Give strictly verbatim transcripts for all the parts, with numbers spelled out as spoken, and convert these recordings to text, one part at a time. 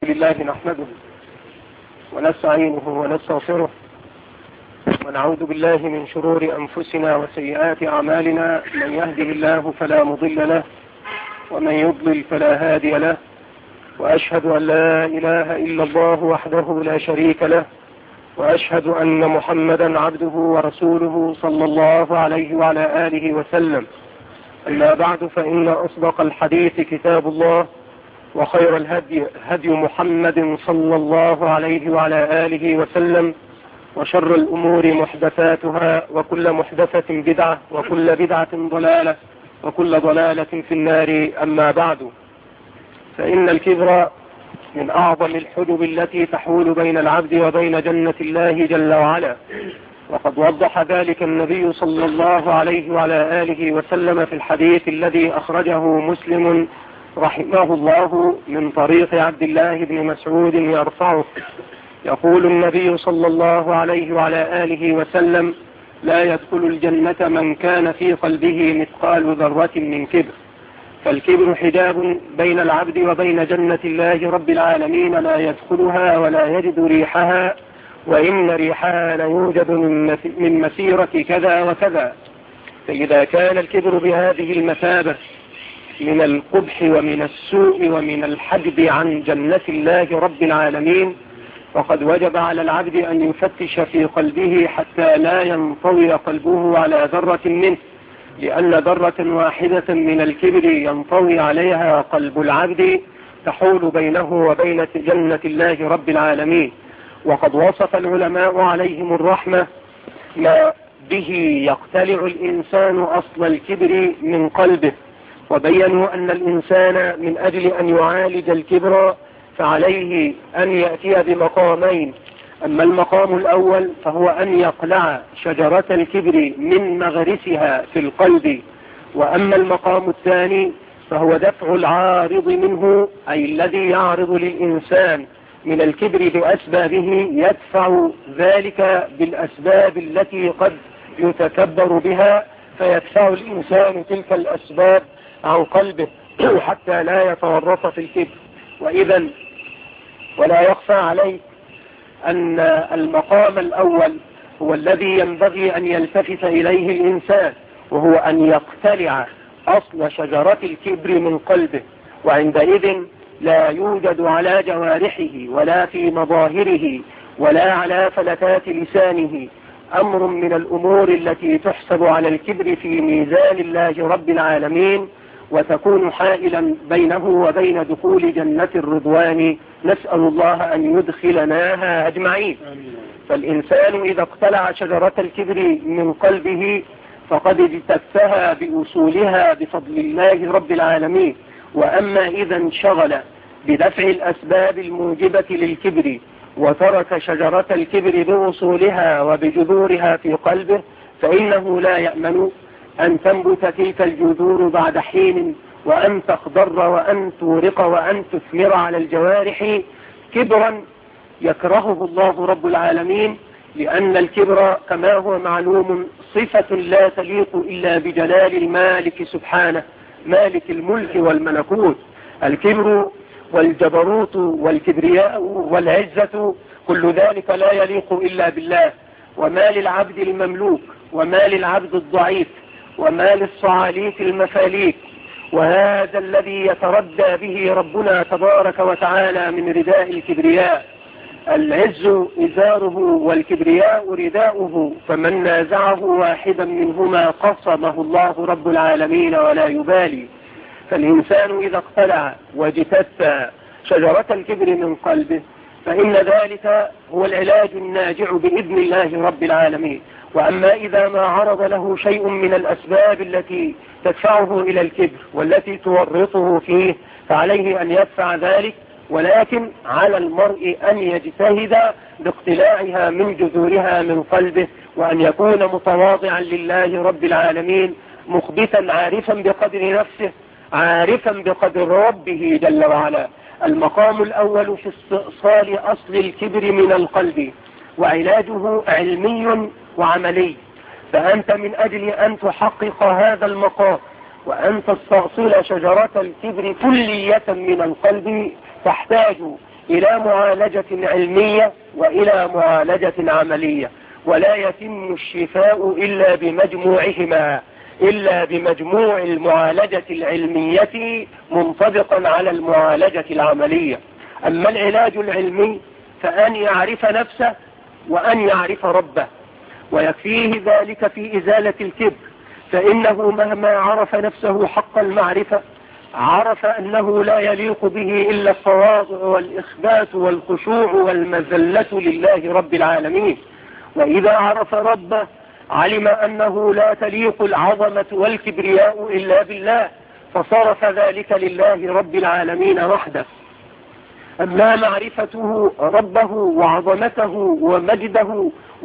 لله نحمده ونستعينه ونستغفره ونعوذ بالله من شرور أنفسنا وسيئات أعمالنا. من يهده الله فلا مضل له ومن يضلل فلا هادي له، وأشهد أن لا إله إلا الله وحده لا شريك له، وأشهد أن محمدا عبده ورسوله صلى الله عليه وعلى آله وسلم. أما بعد، فإن أصدق الحديث كتاب الله، وخير الهدي هدي محمد صلى الله عليه وعلى آله وسلم، وشر الأمور محدثاتها، وكل محدثة بدعة، وكل بدعة ضلالة، وكل ضلالة في النار. أما بعد، فإن الكبر من أعظم الحجب التي تحول بين العبد وبين جنة الله جل وعلا، وقد وضح ذلك النبي صلى الله عليه وعلى آله وسلم في الحديث الذي أخرجه مسلم رحمه الله من طريق عبد الله بن مسعود يرفعه. يقول النبي صلى الله عليه وعلى آله وسلم: لا يدخل الجنة من كان في قلبه مثقال ذرة من كبر. فالكبر حجاب بين العبد وبين جنة الله رب العالمين، لا يدخلها ولا يجد ريحها، وإن ريحها ليوجد من مسيرة كذا وكذا. فإذا كان الكبر بهذه المثابة من القبح ومن السوء ومن الحجب عن جنة الله رب العالمين، فقد وجب على العبد أن يفتش في قلبه حتى لا ينطوي قلبه على ذرة منه، لأن ذرة واحدة من الكبر ينطوي عليها قلب العبد تحول بينه وبين جنة الله رب العالمين. وقد وصف العلماء عليهم الرحمة ما به يقتلع الإنسان أصل الكبر من قلبه، وبينوا أن الإنسان من أجل أن يعالج الكبر فعليه أن يأتي بمقامين. أما المقام الأول فهو أن يقلع شجرة الكبر من مغرسها في القلب، وأما المقام الثاني فهو دفع العارض منه، أي الذي يعرض للإنسان من الكبر بأسبابه، يدفع ذلك بالأسباب التي قد يتكبر بها، فيدفع الإنسان تلك الأسباب عن قلبه حتى لا يتورط في الكبر. وإذا ولا يخفى عليك أن المقام الأول هو الذي ينبغي أن يلتفت إليه الإنسان، وهو أن يقتلع أصل شجرة الكبر من قلبه، وعندئذ لا يوجد على جوارحه ولا في مظاهره ولا على فلتات لسانه أمر من الأمور التي تحسب على الكبر في ميزان الله رب العالمين، وتكون حائلا بينه وبين دخول جنة الرضوان. نسأل الله أن يدخلناها أجمعين. فالإنسان إذا اقتلع شجرة الكبر من قلبه فقد اجتثها بأصولها بفضل الله رب العالمين. وأما إذا انشغل بدفع الأسباب الموجبة للكبر وترك شجرة الكبر بأصولها وبجذورها في قلبه، فإنه لا يأمن أن تنبت تلك الجذور بعد حين، وأن تخضر وأن تورق وأن تثمر على الجوارح كبرا يكرهه الله رب العالمين، لأن الكبر كما هو معلوم صفة لا تليق إلا بجلال المالك سبحانه، مالك الملك والملكوت. الكبر والجبروت والكبرياء والعزة كل ذلك لا يليق إلا بالله. وما للعبد المملوك، وما للعبد الضعيف، وما للصعاليك المفاليك، وهذا الذي يتردى به ربنا تبارك وتعالى من رداء الكبرياء. العز إزاره والكبرياء رداؤه، فمن نازعه واحدا منهما قصمه الله رب العالمين ولا يبالي. فالإنسان إذا اقتلع واجتث شجرة الكبر من قلبه فإن ذلك هو العلاج الناجع بإذن الله رب العالمين. وأما إذا ما عرض له شيء من الأسباب التي تدفعه إلى الكبر والتي تورطه فيه فعليه أن يدفع ذلك، ولكن على المرء أن يجتهد باقتلاعها من جذورها من قلبه، وأن يكون متواضعا لله رب العالمين، مخبتا عارفا بقدر نفسه، عارفا بقدر ربه جل وعلا. المقام الأول في استئصال أصل الكبر من القلب، وعلاجه علمي وعملي. فأنت من أجل أن تحقق هذا المقام وأن تستأصل شجرة الكبر كلية من القلب تحتاج إلى معالجة علمية وإلى معالجة عملية، ولا يتم الشفاء إلا بمجموعهما، إلا بمجموع المعالجة العلمية منطبقا على المعالجة العملية. أما العلاج العلمي فأن يعرف نفسه وأن يعرف ربه، ويكفيه ذلك في إزالة الكبر، فإنه مهما عرف نفسه حق المعرفة عرف أنه لا يليق به إلا التواضع والإخبات والخشوع والمذلة لله رب العالمين. وإذا عرف ربه علم أنه لا تليق العظمة والكبرياء إلا بالله، فصرف ذلك لله رب العالمين وحده. أما معرفته ربه وعظمته ومجده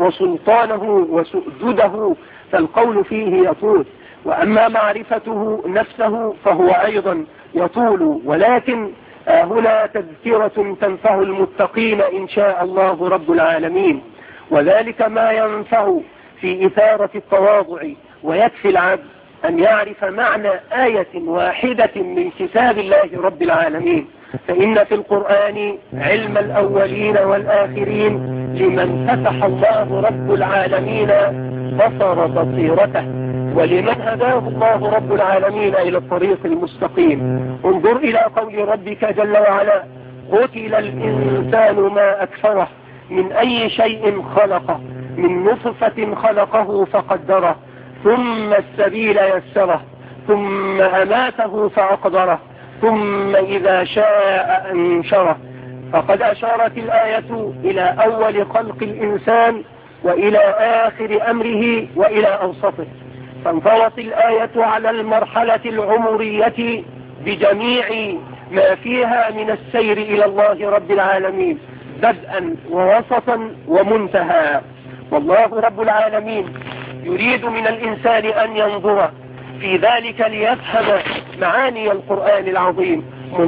وسلطانه وسؤدده فالقول فيه يطول، وأما معرفته نفسه فهو أيضا يطول، ولكن هنا تذكرة تنفع المتقين إن شاء الله رب العالمين، وذلك ما ينفع في إثارة التواضع. ويكفي العبد أن يعرف معنى آية واحدة من كتاب الله رب العالمين، فإن في القرآن علم الأولين والآخرين لمن فتح الله رب العالمين بصر بصيرته، ولمن هداه الله رب العالمين إلى الطريق المستقيم. انظر إلى قول ربك جل وعلا: قتل الإنسان ما أكفره من أي شيء خلقه، من نطفة خلقه فقدره، ثم السبيل يسره، ثم أماته فأقدره، ثم إذا شاء أنشره. فقد أشارت الآية إلى أول خلق الإنسان وإلى آخر أمره وإلى أوسطه، فانطلت الآية على المرحلة العمرية بجميع ما فيها من السير إلى الله رب العالمين، بدءا ووسطا ومنتهى. والله رب العالمين يريد من الإنسان أن ينظر في ذلك ليفهم معاني القرآن العظيم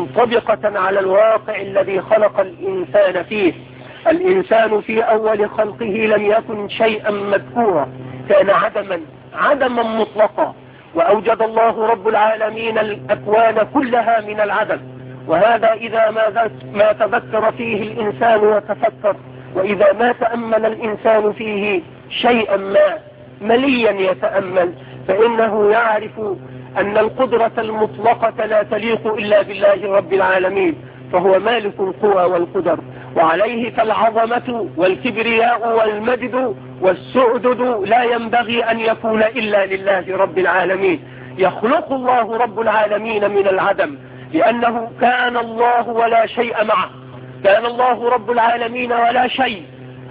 منطبقة على الواقع الذي خلق الإنسان فيه. الإنسان في أول خلقه لم يكن شيئا مذكورا، كان عدما عدما مطلقا، وأوجد الله رب العالمين الأكوان كلها من العدم. وهذا إذا ما, ما تذكر فيه الإنسان وتفكر، وإذا ما تأمل الإنسان فيه شيئا ما مليا يتأمل، فإنه يعرف أن القدرة المطلقة لا تليق إلا بالله رب العالمين، فهو مالك القوى والقدر، وعليه فالعظمة والكبرياء والمجد والسعدد لا ينبغي أن يكون إلا لله رب العالمين. يخلق الله رب العالمين من العدم، لأنه كان الله ولا شيء معه، كان الله رب العالمين ولا شيء،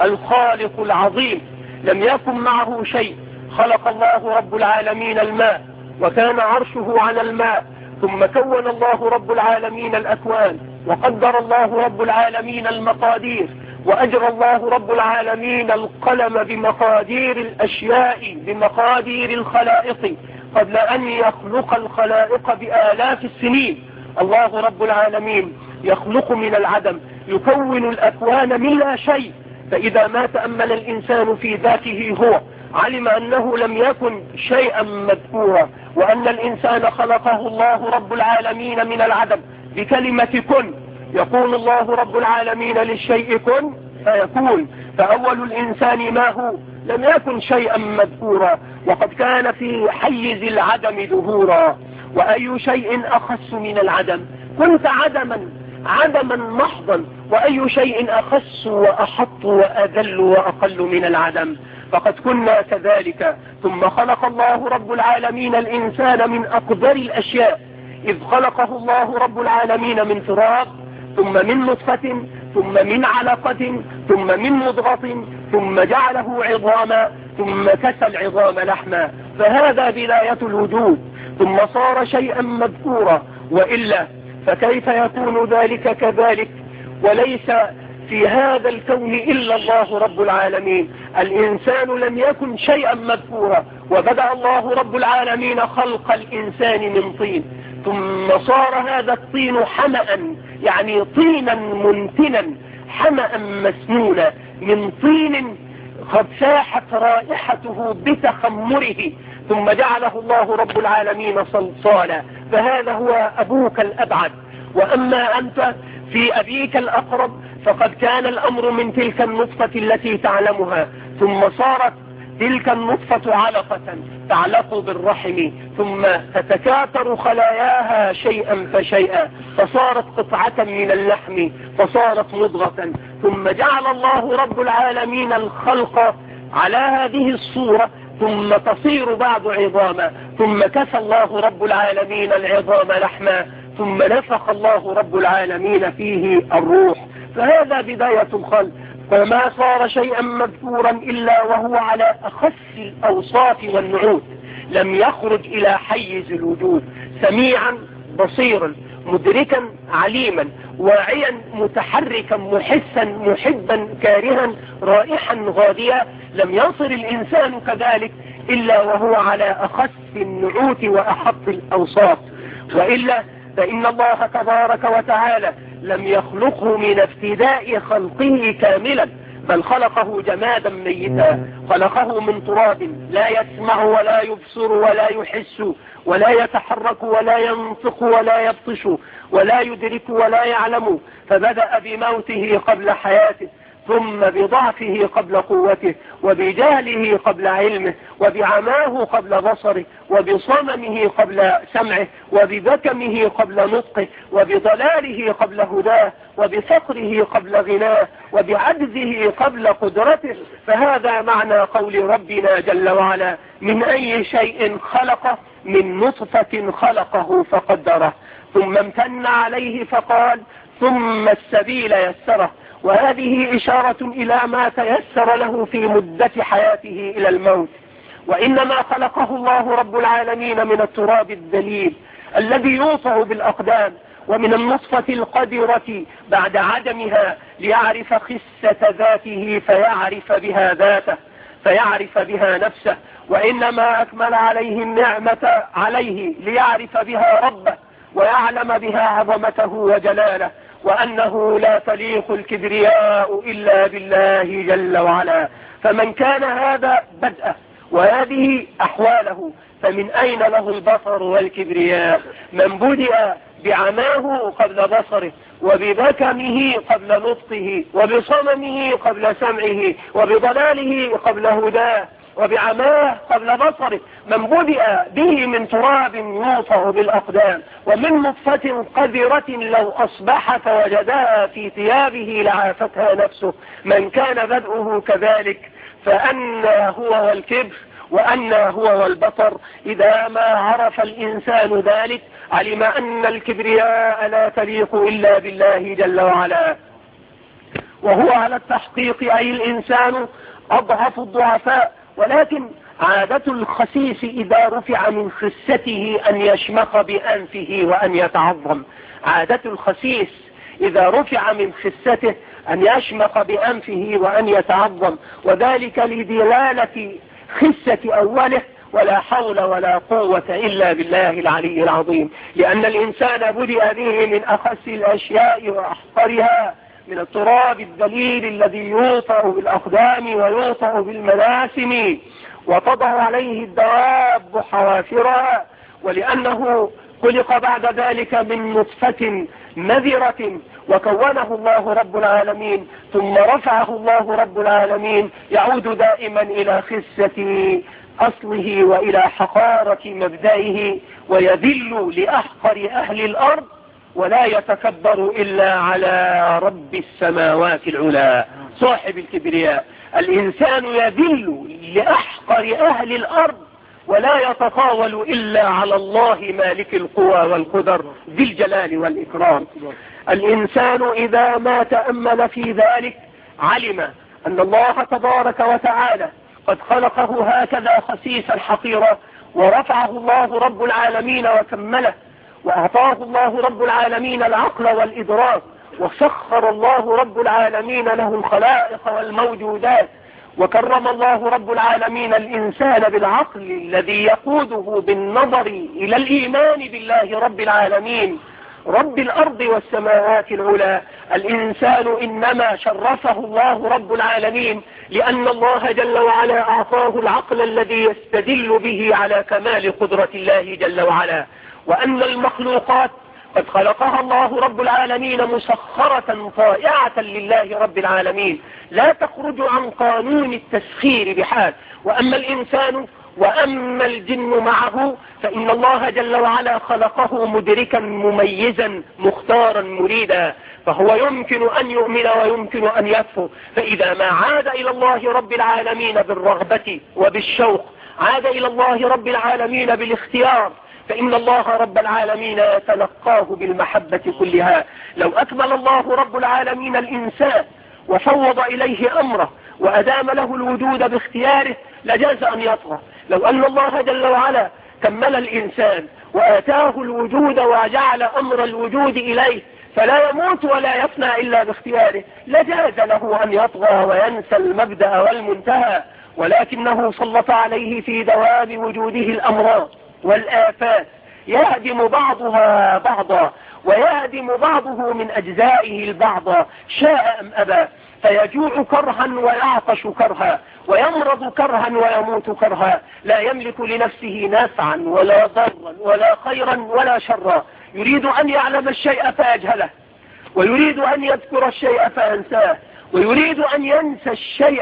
الخالق العظيم لم يكن معه شيء. خلق الله رب العالمين الماء وكان عرشه على الماء، ثم كون الله رب العالمين الأكوان، وقدر الله رب العالمين المقادير، وأجرى الله رب العالمين القلم بمقادير الأشياء بمقادير الخلائق قبل أن يخلق الخلائق بآلاف السنين. الله رب العالمين يخلق من العدم، يكون الأكوان من لا شيء. فإذا ما تأمل الإنسان في ذاته هو علم أنه لم يكن شيئا مذكورا، وأن الإنسان خلقه الله رب العالمين من العدم بكلمة كن. يقول الله رب العالمين للشيء كن فيكون. فأول الإنسان ما هو لم يكن شيئا مذكورا، وقد كان في حيز العدم ظهورا. وأي شيء أخص من العدم؟ كنت عدما عدما محضا، وأي شيء أخص وأحط وأذل وأقل من العدم؟ فقد كنا كذلك. ثم خلق الله رب العالمين الإنسان من أقدر الأشياء، إذ خلقه الله رب العالمين من فراغ، ثم من نطفة، ثم من علقة، ثم من مضغة، ثم جعله عظاما، ثم كسى العظام لحما، فهذا بداية الوجود، ثم صار شيئا مذكورا. وإلا فكيف يكون ذلك كذلك وليس في هذا الكون إلا الله رب العالمين؟ الإنسان لم يكن شيئا مذكورا، وبدأ الله رب العالمين خلق الإنسان من طين، ثم صار هذا الطين حمأ، يعني طينا منتنا، حمأ مسنونا، من طين قد ساحت رائحته بتخمره، ثم جعله الله رب العالمين صلصالا، فهذا هو أبوك الأبعد. وأما أنت في أبيك الأقرب فقد كان الأمر من تلك النطفة التي تعلمها، ثم صارت تلك النطفة علقة تعلق بالرحم، ثم تتكاثر خلاياها شيئا فشيئا فصارت قطعة من اللحم فصارت مضغة، ثم جعل الله رب العالمين الخلق على هذه الصورة، ثم تصير بعض عظاما، ثم كسى الله رب العالمين العظام لحما، ثم نفخ الله رب العالمين فيه الروح. فهذا بداية الخلق، فما صار شيئا مذكورا إلا وهو على أخص الأوصاف والنعوت، لم يخرج إلى حيز الوجود، سميعا بصيرا مدركا عليما واعيا متحركا محسا محبا كارها رائحا غاديا، لم يصر الإنسان كذلك إلا وهو على أخص النعوت وأحط الأوصاف، وإلا فإن الله تبارك وتعالى لم يخلقه من ابتداء خلقه كاملا، بل خلقه جمادا ميتا، خلقه من تراب لا يسمع ولا يبصر ولا يحس ولا يتحرك ولا ينطق ولا يبطش ولا يدرك ولا يعلم، فبدأ بموته قبل حياته، ثم بضعفه قبل قوته، وبجهله قبل علمه، وبعماه قبل بصره، وبصممه قبل سمعه، وببكمه قبل نطقه، وبضلاله قبل هداه، وبفقره قبل غناه، وبعجزه قبل قدرته. فهذا معنى قول ربنا جل وعلا: من أي شيء خلقه؟ من نطفة خلقه فقدره، ثم امتن عليه فقال: ثم السبيل يسره. وهذه إشارة إلى ما تيسر له في مدة حياته إلى الموت، وإنما خلقه الله رب العالمين من التراب الذليل الذي يوطأ بالأقدام، ومن النطفة القدرة بعد عدمها، ليعرف خسة ذاته فيعرف بها ذاته، فيعرف بها نفسه، وإنما أكمل عليه النعمة عليه ليعرف بها ربه ويعلم بها عظمته وجلاله، وأنه لا تليق الكبرياء إلا بالله جل وعلا. فمن كان هذا بدأه وهذه أحواله، فمن أين له البصر والكبرياء؟ من بدأ بعماه قبل بصره، وببكمه قبل نطقه، وبصممه قبل سمعه، وبضلاله قبل هداه، وبعماه قبل بصره، من بدأ به من تراب يوطأ بالأقدام، ومن نطفة قذرة لو أصبح فوجدها في ثيابه لعافتها نفسه، من كان بدءه كذلك فأنى هو والكبر وأنى هو والبطر. إذا ما عرف الإنسان ذلك علم أن الكبرياء لا تليق إلا بالله جل وعلا، وهو على التحقيق أي الإنسان أضعف الضعفاء. ولكن عادة الخسيس إذا رفع من خسته أن يشمخ بأنفه وأن يتعظم، عادة الخسيس إذا رفع من خسته أن يشمخ بأنفه وأن يتعظم، وذلك لدلالة خسة أوله: ولا حول ولا قوة إلا بالله العلي العظيم. لأن الإنسان بدأ به من أخس الأشياء وأحقرها، من التراب الذليل الذي يوطأ بالأقدام ويوطأ بالمناسم، وتضع عليه الدواب حوافرها، ولأنه خلق بعد ذلك من نطفة مذرة وكونه الله رب العالمين، ثم رفعه الله رب العالمين، يعود دائما إلى خسة أصله وإلى حقارة مبدئه، ويذل لأحقر أهل الأرض ولا يتكبر إلا على رب السماوات العلى صاحب الكبرياء. الإنسان يذل لأحقر أهل الأرض ولا يتطاول إلا على الله مالك القوى والقدر ذي الجلال والإكرام. الإنسان إذا ما تأمل في ذلك علم أن الله تبارك وتعالى قد خلقه هكذا خسيسا حقيرا، ورفعه الله رب العالمين وكمله، وأعطاه الله رب العالمين العقل والإدراك، وسخر الله رب العالمين له الخلائق والموجودات، وكرم الله رب العالمين الإنسان بالعقل الذي يقوده بالنظر إلى الإيمان بالله رب العالمين رب الأرض والسماوات العلى. الإنسان إنما شرفه الله رب العالمين لأن الله جل وعلا أعطاه العقل الذي يستدل به على كمال قدرة الله جل وعلا، وأن المخلوقات قد خلقها الله رب العالمين مسخرة طائعة لله رب العالمين، لا تخرج عن قانون التسخير بحال. وأما الإنسان وأما الجن معه فإن الله جل وعلا خلقه مدركا مميزا مختارا مريدا، فهو يمكن أن يؤمن ويمكن أن يكفر. فإذا ما عاد إلى الله رب العالمين بالرغبة وبالشوق، عاد إلى الله رب العالمين بالاختيار، فإن الله رب العالمين يتلقاه بالمحبة كلها. لو أكمل الله رب العالمين الإنسان وفوض إليه أمره وأدام له الوجود باختياره لجاز أن يطغى. لو أن الله جل وعلا كمل الإنسان وآتاه الوجود وجعل أمر الوجود إليه فلا يموت ولا يفنى إلا باختياره لجاز له أن يطغى وينسى المبدأ والمنتهى، ولكنه سلط عليه في دوام وجوده الأمراض والآفات يهدم بعضها بعضا ويهدم بعضه من أجزائه البعض شاء أم أبى، فيجوع كرها ويعطش كرها ويمرض كرها ويموت كرها، لا يملك لنفسه نفعا ولا ضرا ولا خيرا ولا شرا، يريد أن يعلم الشيء فيجهله، ويريد أن يذكر الشيء فينساه، ويريد أن ينسى الشيء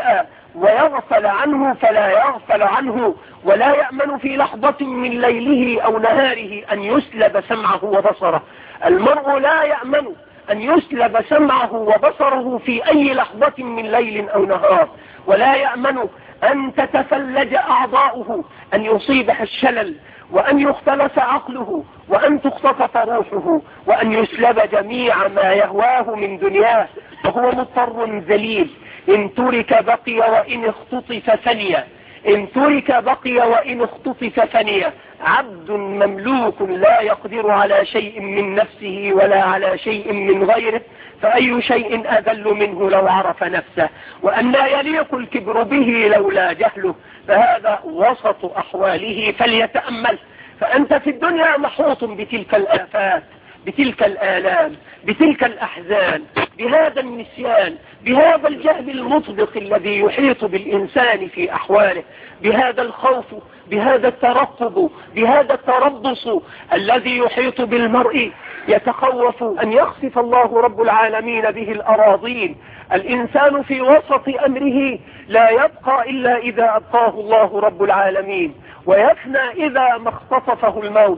ويغفل عنه فلا يغفل عنه، ولا يأمن في لحظة من ليله أو نهاره أن يسلب سمعه وبصره. المرء لا يأمن أن يسلب سمعه وبصره في أي لحظة من ليل أو نهار، ولا يأمن أن تتفلج أعضاؤه، أن يصيبها الشلل، وأن يختلس عقله، وأن تختطف روحه، وأن يسلب جميع ما يهواه من دنياه، وهو مضطر ذليل. إن ترك بقي وإن اختطف ثانية، إن ترك بقي وإن اختطف ثانية، عبد مملوك لا يقدر على شيء من نفسه ولا على شيء من غيره، فأي شيء أذل منه لو عرف نفسه، وأن لا يليق الكبر به لولا جهله، فهذا وسط أحواله فليتأمل. فأنت في الدنيا محوط بتلك الآفات، بتلك الآلام، بتلك الأحزان، بهذا النسيان، بهذا الجهل المطبق الذي يحيط بالإنسان في أحواله، بهذا الخوف، بهذا الترقب، بهذا التربص الذي يحيط بالمرء، يتخوف أن يخسف الله رب العالمين به الأراضين. الإنسان في وسط أمره لا يبقى إلا إذا أبقاه الله رب العالمين، ويفنى إذا ما اختطفه الموت.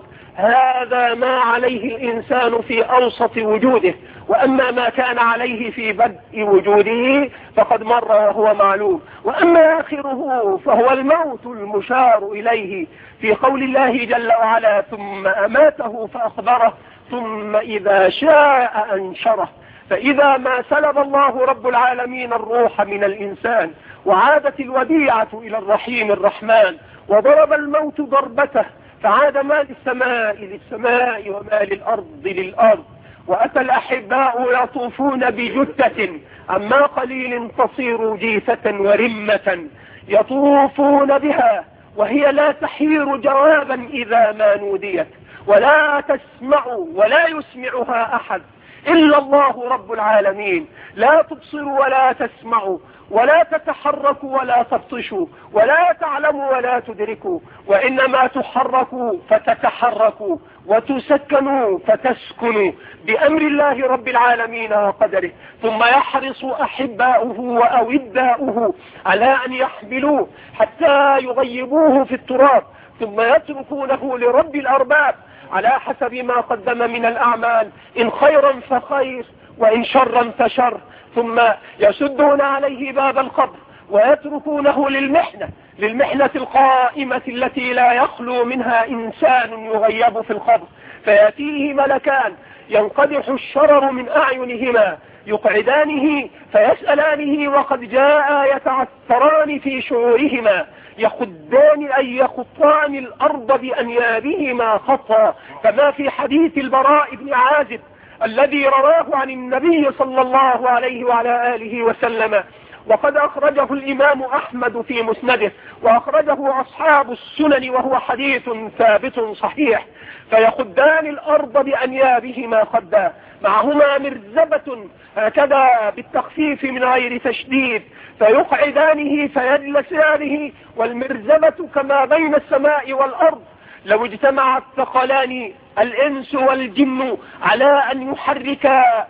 هذا ما عليه الإنسان في أوسط وجوده، وأما ما كان عليه في بدء وجوده فقد مر وهو معلوم، وأما آخره فهو الموت المشار إليه في قول الله جل وعلا: ثم أماته فأخبره ثم إذا شاء أنشره. فإذا ما سلب الله رب العالمين الروح من الإنسان وعادت الوديعة إلى الرحيم الرحمن وضرب الموت ضربته، فعاد ما للسماء للسماء وما للأرض للأرض، وأتى الأحباء يطوفون بجثة عما قليل تصير جيفة ورمة، يطوفون بها وهي لا تحير جوابا إذا ما نوديت، ولا تسمع ولا يسمعها أحد إلا الله رب العالمين، لا تبصر ولا تسمع ولا تتحرك ولا تبطش ولا تعلم ولا تدرك، وإنما تحرك فتتحرك وتسكن فتسكن بأمر الله رب العالمين وقدره. ثم يحرص أحباؤه وأوداؤه على أن يحملوه حتى يغيبوه في التراب، ثم يتركونه لرب الأرباب على حسب ما قدم من الأعمال، إن خيرا فخير وإن شرا فشر، ثم يسدون عليه باب القبر ويتركونه للمحنة للمحنة القائمة التي لا يخلو منها إنسان يغيب في القبر، فيأتيه ملكان ينقدح الشرر من أعينهما يقعدانه فيسألانه وقد جاء يتعثران في شعورهما، يخدان أي يخطان الأرض بأنيابهما خطا، كما في حديث البراء بن عازب الذي رواه عن النبي صلى الله عليه وعلى آله وسلم، وقد أخرجه الإمام أحمد في مسنده، وأخرجه أصحاب السنن، وهو حديث ثابت صحيح. فيخدان الأرض بأنيابهما خدا، معهما مرزبة هكذا بالتخفيف من غير تشديد، فيقعدانه فيجلسانه، والمرزبة كما بين السماء والأرض، لو اجتمع الثقلان الإنس والجن على أن يحرك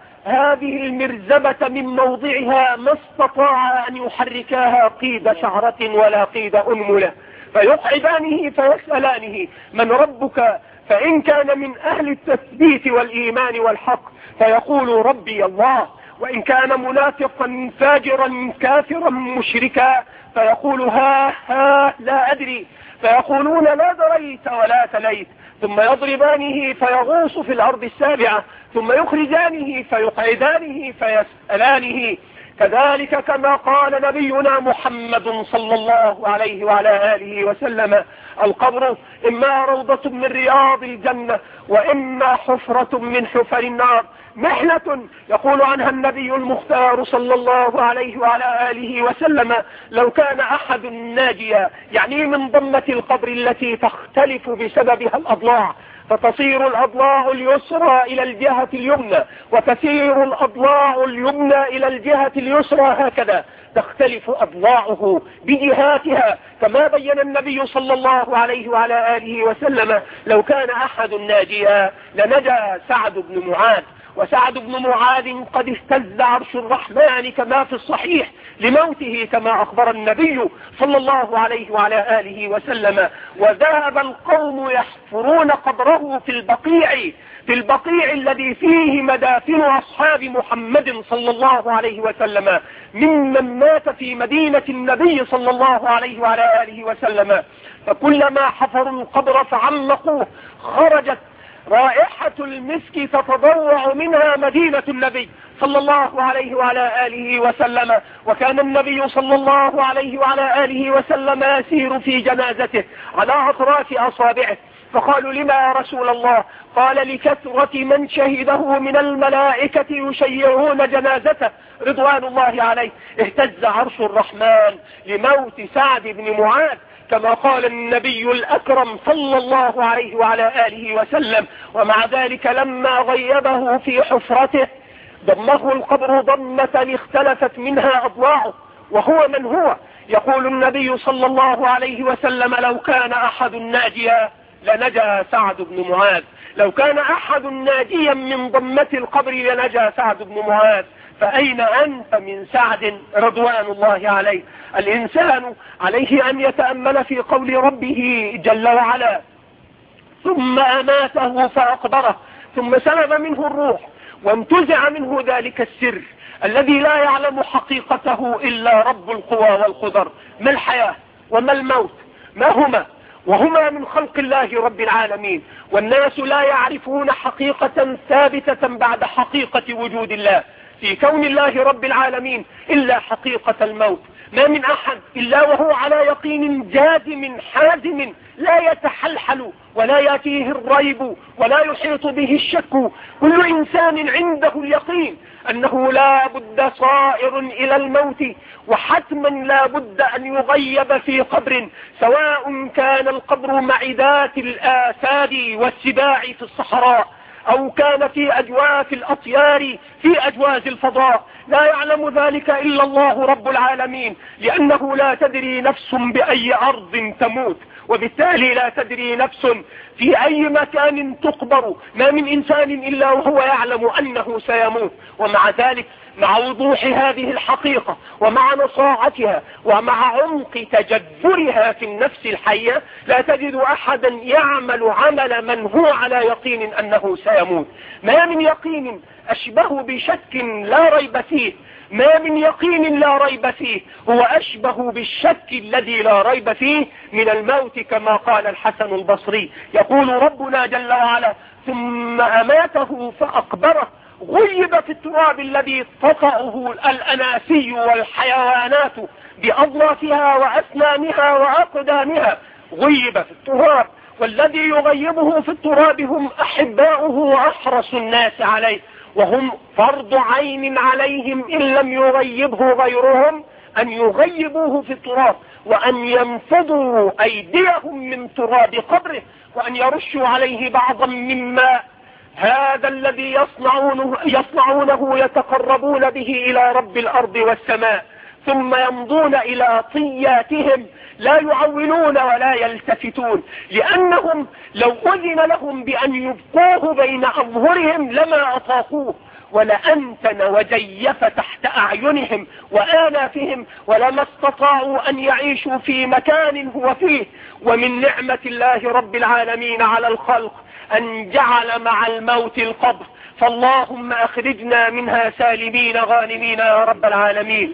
هذه المرزبة من موضعها ما استطاع أن يحركها قيد شعرة ولا قيد أنملة، فيقعدانه فيسألانه من ربك؟ فإن كان من أهل التثبيت والإيمان والحق فيقول ربي الله، وإن كان منافقا فاجرا كافرا مشركا فيقول ها ها لا أدري، فيقولون لا دريت ولا تليت، ثم يضربانه فيغوص في الأرض السابعة، ثم يخرجانه فيقعدانه فيسألانه. كذلك كما قال نبينا محمد صلى الله عليه وعلى آله وسلم: القبر إما روضة من رياض الجنة وإما حفرة من حفر النار، محنة يقول عنها النبي المختار صلى الله عليه وعلى آله وسلم: لو كان أحد ناجيا، يعني من ضمة القبر التي تختلف بسببها الأضلاع، فتصير الأضلاع اليسرى إلى الجهة اليمنى وتسير الأضلاع اليمنى إلى الجهة اليسرى، هكذا تختلف أضلاعه بجهاتها، كما بين النبي صلى الله عليه وعلى آله وسلم: لو كان أحد ناجيا لنجا سعد بن معاذ. وسعد بن معاذ قد اهتز عرش الرحمن كما في الصحيح لموته كما أخبر النبي صلى الله عليه وعلى آله وسلم. وذهب القوم يحفرون قبره في البقيع في البقيع الذي فيه مدافن أصحاب محمد صلى الله عليه وسلم ممن مات في مدينة النبي صلى الله عليه وعلى آله وسلم. فكلما حفروا القبر فعمقوه خرجت رائحة المسك تتضوع منها مدينة النبي صلى الله عليه وعلى آله وسلم. وكان النبي صلى الله عليه وعلى آله وسلم يسير في جنازته على أطراف أصابعه، فقالوا: لما يا رسول الله؟ قال: لكثرة من شهده من الملائكة يشيعون جنازته رضوان الله عليه. اهتز عرش الرحمن لموت سعد بن معاذ كما قال النبي الأكرم صلى الله عليه وعلى آله وسلم. ومع ذلك لما غيبه في حفرته ضمه القبر ضمة اختلفت منها أضلاعه، وهو من هو؟ يقول النبي صلى الله عليه وسلم: لو كان أحد ناجيا لنجا سعد بن معاذ. لو كان أحد ناجيا من ضمة القبر لنجا سعد بن معاذ، فأين أنت من سعد رضوان الله عليه؟ الإنسان عليه أن يتأمل في قول ربه جل وعلا: ثم أماته فأقبره ثم سلب منه الروح وانتزع منه ذلك السر الذي لا يعلم حقيقته إلا رب القوى والقدر. ما الحياة وما الموت؟ ما هما؟ وهما من خلق الله رب العالمين، والناس لا يعرفون حقيقة ثابتة بعد حقيقة وجود الله في كون الله رب العالمين إلا حقيقة الموت. ما من أحد إلا وهو على يقين جازم حازم لا يتحلحل ولا يأتيه الريب ولا يحيط به الشك. كل إنسان عنده اليقين أنه لا بد صائر إلى الموت، وحتما لا بد أن يغيب في قبر، سواء كان القبر معدات الآساد والسباع في الصحراء أو كان في أجواف الأطيار في أجواز الفضاء. لا يعلم ذلك إلا الله رب العالمين، لأنه لا تدري نفس بأي أرض تموت، وبالتالي لا تدري نفس في أي مكان تقبر. ما من إنسان إلا وهو يعلم أنه سيموت. ومع ذلك مع وضوح هذه الحقيقة ومع نصاعتها ومع عمق تجذرها في النفس الحية لا تجد أحدا يعمل عمل من هو على يقين أنه سيموت. ما من يقين أشبه بشك لا ريب فيه، ما من يقين لا ريب فيه هو أشبه بالشك الذي لا ريب فيه من الموت، كما قال الحسن البصري يقول ربنا جل وعلا: ثم أماته فأقبره. غيب في التراب الذي تطأه الأناسي والحيوانات بأضلافها وأسنانها وأقدامها، غيب في التراب، والذي يغيبه في التراب هم أحباؤه وأحرص الناس عليه، وهم فرض عين عليهم إن لم يغيبه غيرهم أن يغيبوه في التراب، وأن ينفضوا أيديهم من تراب قبره، وأن يرشوا عليه بعضا من ماء. هذا الذي يصنعونه, يصنعونه يتقربون به إلى رب الأرض والسماء، ثم يمضون إلى طياتهم لا يعولون ولا يلتفتون، لأنهم لو أذن لهم بأن يبقوه بين أظهرهم لما أطاقوه، ولأنتن وجيف تحت أعينهم وآلافهم، ولما استطاعوا أن يعيشوا في مكان هو فيه. ومن نعمة الله رب العالمين على الخلق أن جعل مع الموت القبر، فاللهم أخرجنا منها سالمين غانمين يا رب العالمين.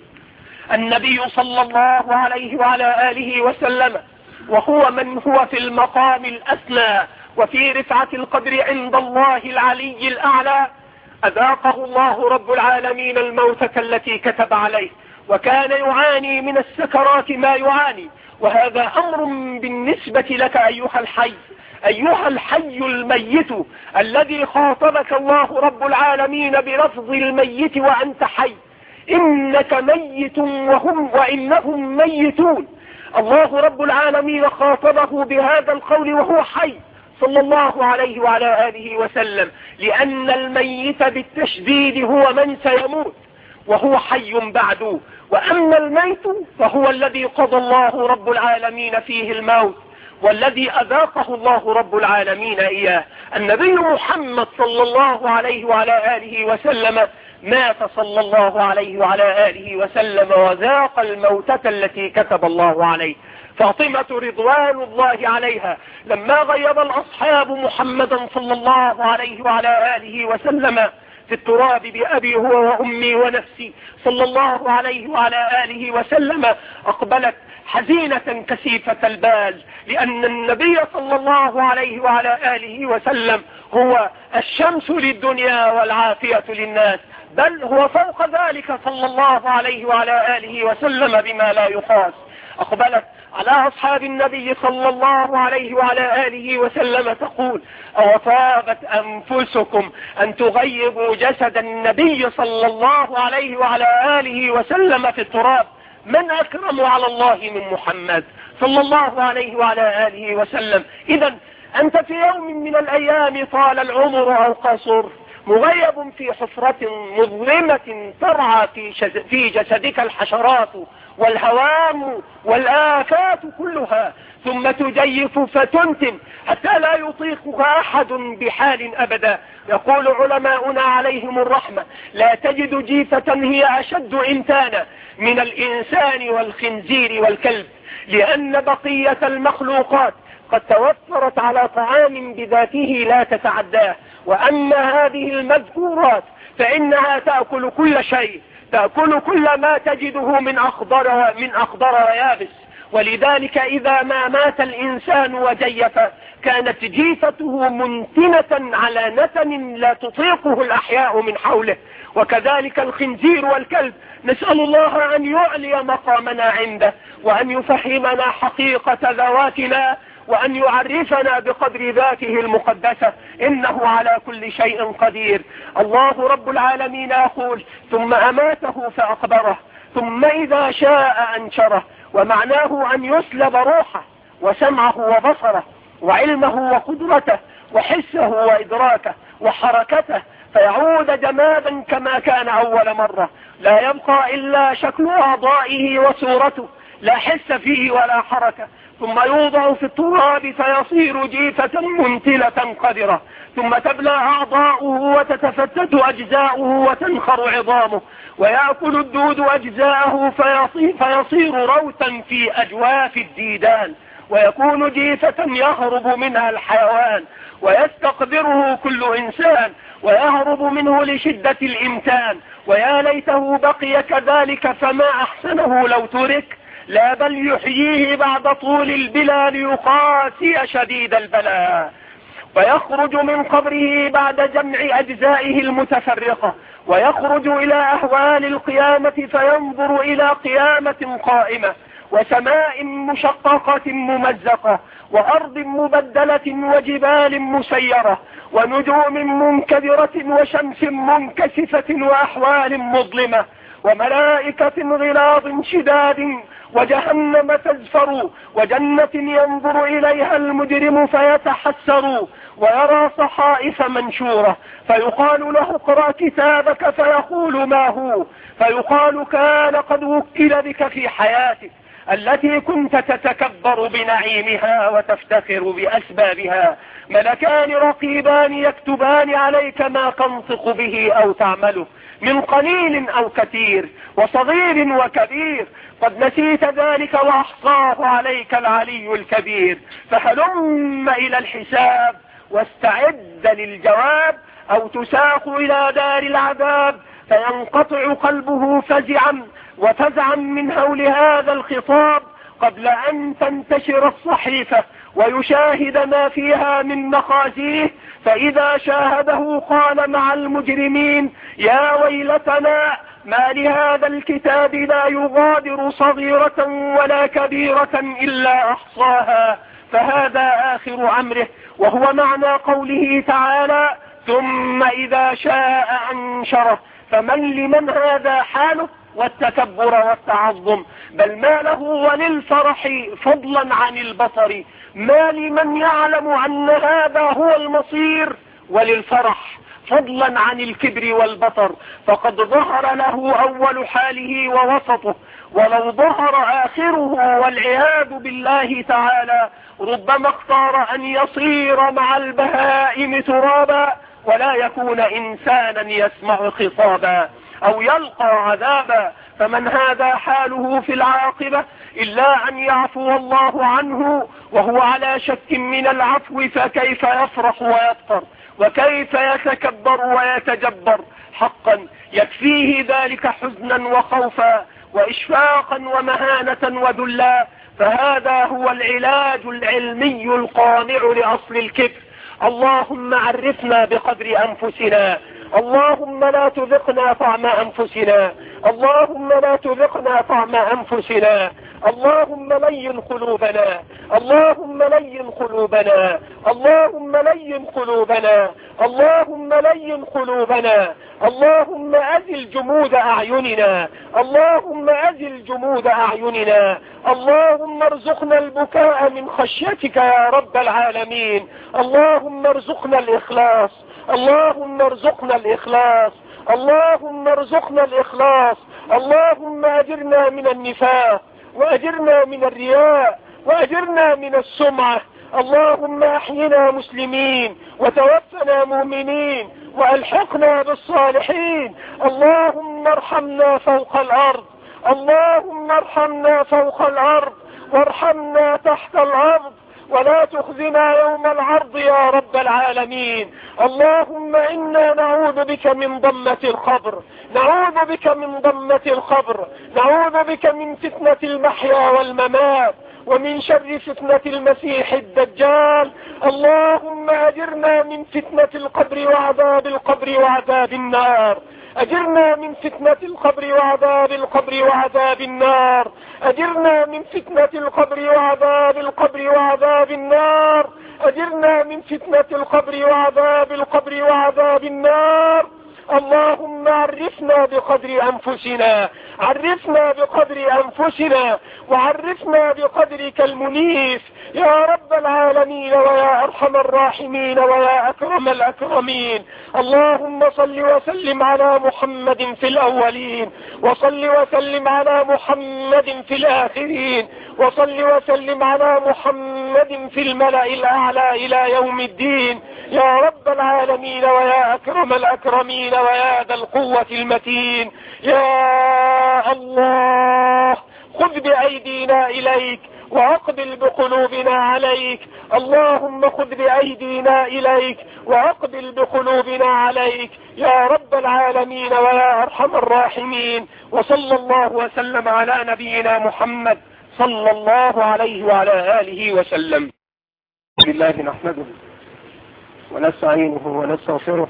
النبي صلى الله عليه وعلى آله وسلم وهو من هو في المقام الأسنى وفي رفعة القدر عند الله العلي الأعلى، أذاقه الله رب العالمين الموتة التي كتب عليه، وكان يعاني من السكرات ما يعاني. وهذا أمر بالنسبة لك أيها الحي، أيها الحي الميت الذي خاطبك الله رب العالمين بلفظ الميت وأنت حي، إنك ميت وهم وإنهم ميتون. الله رب العالمين خاطبه بهذا القول وهو حي صلى الله عليه وعلى آله وسلم، لأن الميت بالتشديد هو من سيموت وهو حي بعده، وأما الميت فهو الذي قضى الله رب العالمين فيه الموت والذي أذاقه الله رب العالمين إياه. النبي محمد صلى الله عليه وعلى آله وسلم مات صلى الله عليه وعلى آله وسلم وذاق الموتة التي كتب الله عليه. فاطمة رضوان الله عليها لما غيب الأصحاب محمدا صلى الله عليه وعلى آله وسلم في التراب بأبي هو وأمي ونفسي صلى الله عليه وعلى آله وسلم، أقبلت حزينة كثيفة البال، لأن النبي صلى الله عليه وعلى آله وسلم هو الشمس للدنيا والعافية للناس، بل هو فوق ذلك صلى الله عليه وعلى آله وسلم بما لا يقاس. أقبلت على أصحاب النبي صلى الله عليه وعلى آله وسلم تقول: أوطابت أنفسكم أن تغيبوا جسد النبي صلى الله عليه وعلى آله وسلم في التراب؟ من أكرم على الله من محمد صلى الله عليه وعلى آله وسلم؟ إذا أنت في يوم من الأيام طال العمر أو قصر مغيب في حفرة مظلمة ترعى في جسدك الحشرات والهوام والآفات كلها، ثم تجيف فتنتم حتى لا يطيقها أحد بحال أبدا. يقول علماؤنا عليهم الرحمة: لا تجد جيفة هي أشد إنتانا من الإنسان والخنزير والكلب، لأن بقية المخلوقات قد توفرت على طعام بذاته لا تتعداه، وأما هذه المذكورات فإنها تأكل كل شيء، تأكل كل ما تجده من أخضر من أخضر ويابس. ولذلك إذا ما مات الإنسان وجيف كانت جيفته منتنة على نتن لا تطيقه الأحياء من حوله. وكذلك الخنزير والكلب، نسأل الله أن يعلي مقامنا عنده، وأن يفهمنا حقيقة ذواتنا، وأن يعرفنا بقدر ذاته المقدسة، إنه على كل شيء قدير. الله رب العالمين يقول: ثم أماته فأقبره ثم إذا شاء أنشره. ومعناه أن يسلب روحه وسمعه وبصره وعلمه وقدرته وحسه وإدراكه وحركته، فيعود جمادا كما كان أول مرة، لا يبقى إلا شكل أعضائه وصورته، لا حس فيه ولا حركة. ثم يوضع في التراب فيصير جيفة منتلة قذرة، ثم تبلى أعضاؤه وتتفتت أجزاؤه وتنخر عظامه، ويأكل الدود أجزاءه فيصير, فيصير روتا في أجواف الديدان، ويكون جيفة يهرب منها الحيوان ويستقدره كل إنسان، ويهرب منه لشدة الإمتان. ويا ليته بقي كذلك، فما أحسنه لو ترك، لا بل يحييه بعد طول البلا ليقاسي شديد البلاء. ويخرج من قبره بعد جمع أجزائه المتفرقة، ويخرج إلى أهوال القيامة فينظر إلى قيامة قائمة، وسماء مشققة ممزقة، وأرض مبدلة، وجبال مسيرة، ونجوم منكدرة، وشمس منكسفة، وأحوال مظلمة، وملائكة غلاظ شداد، وجهنم تزفر، وجنة ينظر إليها المجرم فيتحسر، ويرى صحائف منشورة، فيقال له: اقرأ كتابك، فيقول: ما هو؟ فيقال: كان قد وكل بك في حياتك التي كنت تتكبر بنعيمها وتفتخر بأسبابها. ملكان رقيبان يكتبان عليك ما تنطق به أو تعمله، من قليل أو كثير، وصغير وكبير. قد نسيت ذلك وأحصاه عليك العلي الكبير. فهلم إلى الحساب واستعد للجواب، أو تساق إلى دار العذاب فينقطع قلبه فزعا وفزعا من هول هذا الخطاب قبل أن تنتشر الصحيفة ويشاهد ما فيها من مخازيه. فإذا شاهده قال مع المجرمين: يا ويلتنا، ما لهذا الكتاب لا يغادر صغيرة ولا كبيرة إلا أحصاها. فهذا آخر أمره، وهو معنى قوله تعالى: ثم إذا شاء أنشره. فمن لمن هذا حاله والتكبر والتعظم، بل ما له وللفرح فضلا عن البصر. ما لمن يعلم أن هذا هو المصير وللفرح فضلا عن الكبر والبطر. فقد ظهر له أول حاله ووسطه، ولو ظهر آخره والعياذ بالله تعالى ربما اختار أن يصير مع البهائم ترابا ولا يكون إنسانا يسمع خطابا أو يلقى عذابا. فمن هذا حاله في العاقبة إلا أن يعفو الله عنه وهو على شك من العفو، فكيف يفرح ويبطر، وكيف يتكبر ويتجبر. حقا يكفيه ذلك حزنا وخوفا وإشفاقا ومهانة وذلا. فهذا هو العلاج العلمي القانع لأصل الكبر. اللهم عرفنا بقدر أنفسنا، اللهم لا تذقنا طعم أنفسنا، اللهم لا تذقنا طعم أنفسنا. اللهم لين قلوبنا، اللهم لين قلوبنا، اللهم لين قلوبنا، اللهم لين قلوبنا. اللهم أزل جمود أعيننا، اللهم أزل جمود أعيننا. اللهم ارزقنا البكاء من خشيتك يا رب العالمين. اللهم ارزقنا الإخلاص، اللهم ارزقنا الإخلاص، اللهم ارزقنا الإخلاص. اللهم أجرنا من النفاق، وأجرنا من الرياء، وأجرنا من السمعة. اللهم أحينا مسلمين وتوفنا مؤمنين وألحقنا بالصالحين. اللهم ارحمنا فوق الأرض، اللهم ارحمنا فوق الأرض، وارحمنا تحت الأرض، ولا تخزنا يوم العرض يا رب العالمين. اللهم إنا نعوذ بك من ضمة القبر، نعوذ بك من ضمة القبر، نعوذ بك من فتنة المحيا والممات، ومن شر فتنة المسيح الدجال. اللهم أجرنا من فتنة القبر وعذاب القبر وعذاب النار، أجرنا من فتنة القبر وعذاب القبر وعذاب النار، أجرنا من فتنة القبر وعذاب القبر وعذاب النار، أجرنا من فتنة القبر وعذاب القبر وعذاب النار. اللهم عرفنا بقدر أنفسنا، عرفنا بقدر أنفسنا، وعرفنا بقدرك المنيف يا رب العالمين ويا أرحم الراحمين ويا أكرم الأكرمين. اللهم صل وسلم على محمد في الأولين، وصل وسلم على محمد في الآخرين، وصل وسلم على محمد في الملأ الأعلى إلى يوم الدين يا رب العالمين ويا أكرم الأكرمين ويا ذا القوة المتين. يا الله خذ بأيدينا إليك وأقبل بقلوبنا عليك. اللهم خذ بأيدينا إليك وأقبل بقلوبنا عليك يا رب العالمين ويا أرحم الراحمين. وصلى الله وسلم على نبينا محمد صلى الله عليه وعلى آله وسلم. بالله نحمده ونستعينه ونستغفره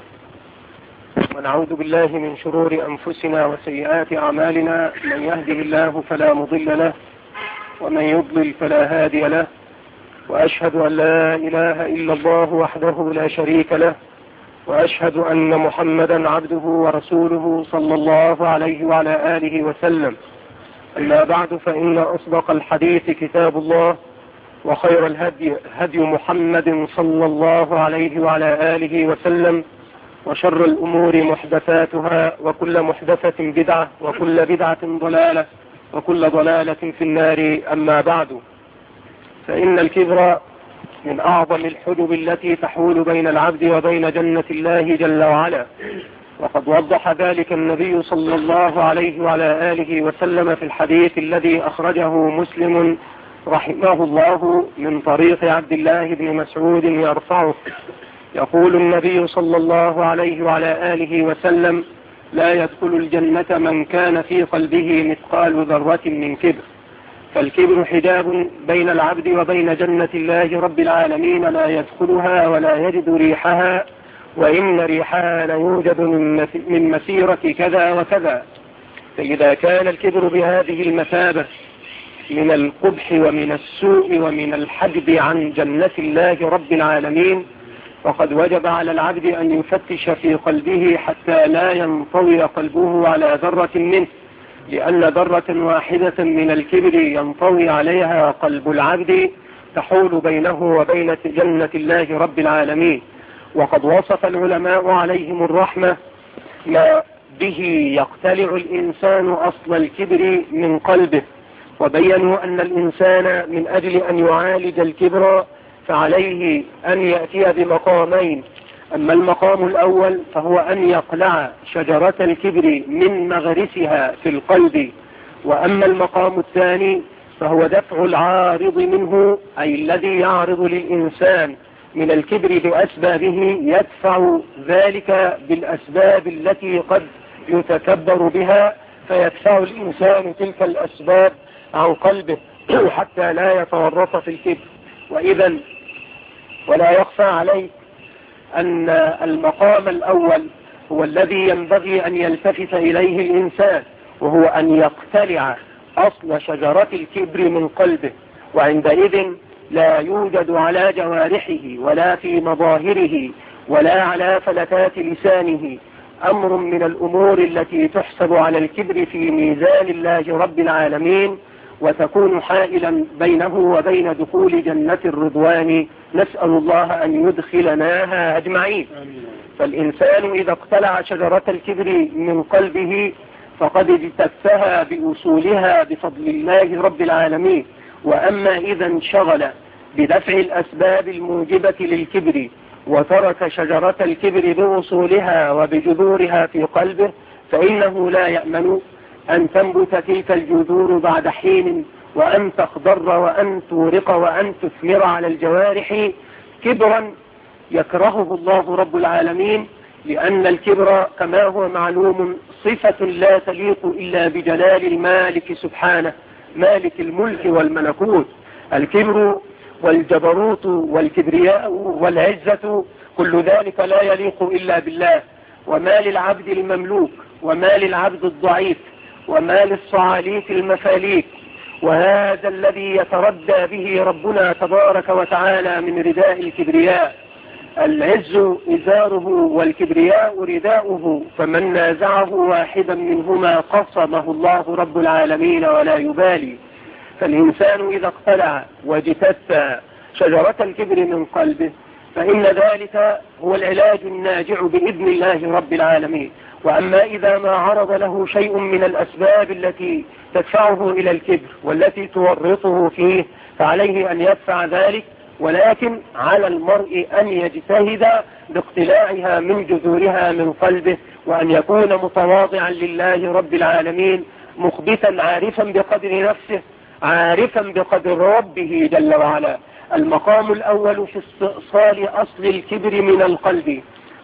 ونعوذ بالله من شرور أنفسنا وسيئات أعمالنا. من يهده الله فلا مضل له، ومن يضلل فلا هادي له. وأشهد أن لا إله إلا الله وحده لا شريك له، وأشهد أن محمدا عبده ورسوله صلى الله عليه وعلى آله وسلم. أما بعد، فإن أصدق الحديث كتاب الله، وخير الهدي هدي محمد صلى الله عليه وعلى آله وسلم، وشر الأمور محدثاتها، وكل محدثة بدعة، وكل بدعة ضلالة، وكل ضلالة في النار. أما بعد، فإن الكبر من أعظم الحجب التي تحول بين العبد وبين جنة الله جل وعلا، وقد وضح ذلك النبي صلى الله عليه وعلى آله وسلم في الحديث الذي أخرجه مسلم رحمه الله من طريق عبد الله بن مسعود يرفعه. يقول النبي صلى الله عليه وعلى آله وسلم: لا يدخل الجنة من كان في قلبه مثقال ذرة من كبر. فالكبر حجاب بين العبد وبين جنة الله رب العالمين، لا يدخلها ولا يجد ريحها، وإن ريحها ليوجد من مسيرة كذا وكذا. فإذا كان الكبر بهذه المثابة من القبح ومن السوء ومن الحجب عن جنة الله رب العالمين، وقد وجب على العبد أن يفتش في قلبه حتى لا ينطوي قلبه على ذرة منه، لأن ذرة واحدة من الكبر ينطوي عليها قلب العبد تحول بينه وبين جنة الله رب العالمين. وقد وصف العلماء عليهم الرحمة ما به يقتلع الإنسان أصل الكبر من قلبه، وبينوا أن الإنسان من أجل أن يعالج الكبر فعليه أن يأتي بمقامين. أما المقام الأول فهو أن يقلع شجرة الكبر من مغرسها في القلب، وأما المقام الثاني فهو دفع العارض منه، أي الذي يعرض للإنسان من الكبر بأسبابه، يدفع ذلك بالأسباب التي قد يتكبر بها، فيدفع الإنسان تلك الأسباب عن قلبه حتى لا يتورط في الكبر. وإذا ولا يخفى عليك أن المقام الأول هو الذي ينبغي أن يلتفت إليه الإنسان، وهو أن يقتلع أصل شجرة الكبر من قلبه، وعندئذ لا يوجد على جوارحه ولا في مظاهره ولا على فلتات لسانه أمر من الأمور التي تحسب على الكبر في ميزان الله رب العالمين، وتكون حائلا بينه وبين دخول جنة الرضوان. نسأل الله أن يدخلناها أجمعين. فالإنسان إذا اقتلع شجرة الكبر من قلبه فقد اجتثها بأصولها بفضل الله رب العالمين. وأما إذا انشغل بدفع الأسباب الموجبة للكبر وترك شجرة الكبر بأصولها وبجذورها في قلبه، فإنه لا يأمن أن تنبت تلك الجذور بعد حين، وأن تخضر وأن تورق وأن تثمر على الجوارح كبرا يكرهه الله رب العالمين، لأن الكبر كما هو معلوم صفة لا تليق إلا بجلال المالك سبحانه، مالك الملك والملكوت. الكبر والجبروت والكبرياء والعزة كل ذلك لا يليق إلا بالله. وما للعبد المملوك وما للعبد الضعيف وما للصعاليك المفاليك، وهذا الذي يتردى به ربنا تبارك وتعالى من رداء الكبرياء. العز إزاره والكبرياء رداؤه، فمن نازعه واحدا منهما قصمه الله رب العالمين ولا يبالي. فالإنسان إذا اقتلع واجتث شجرة الكبر من قلبه فإن ذلك هو العلاج الناجع بإذن الله رب العالمين. وأما إذا ما عرض له شيء من الأسباب التي تدفعه إلى الكبر والتي تورطه فيه فعليه أن يدفع ذلك، ولكن على المرء أن يجتهد باقتلاعها من جذورها من قلبه، وأن يكون متواضعا لله رب العالمين، مخبتا عارفا بقدر نفسه، عارفا بقدر ربه جل وعلا. المقام الأول في استئصال أصل الكبر من القلب،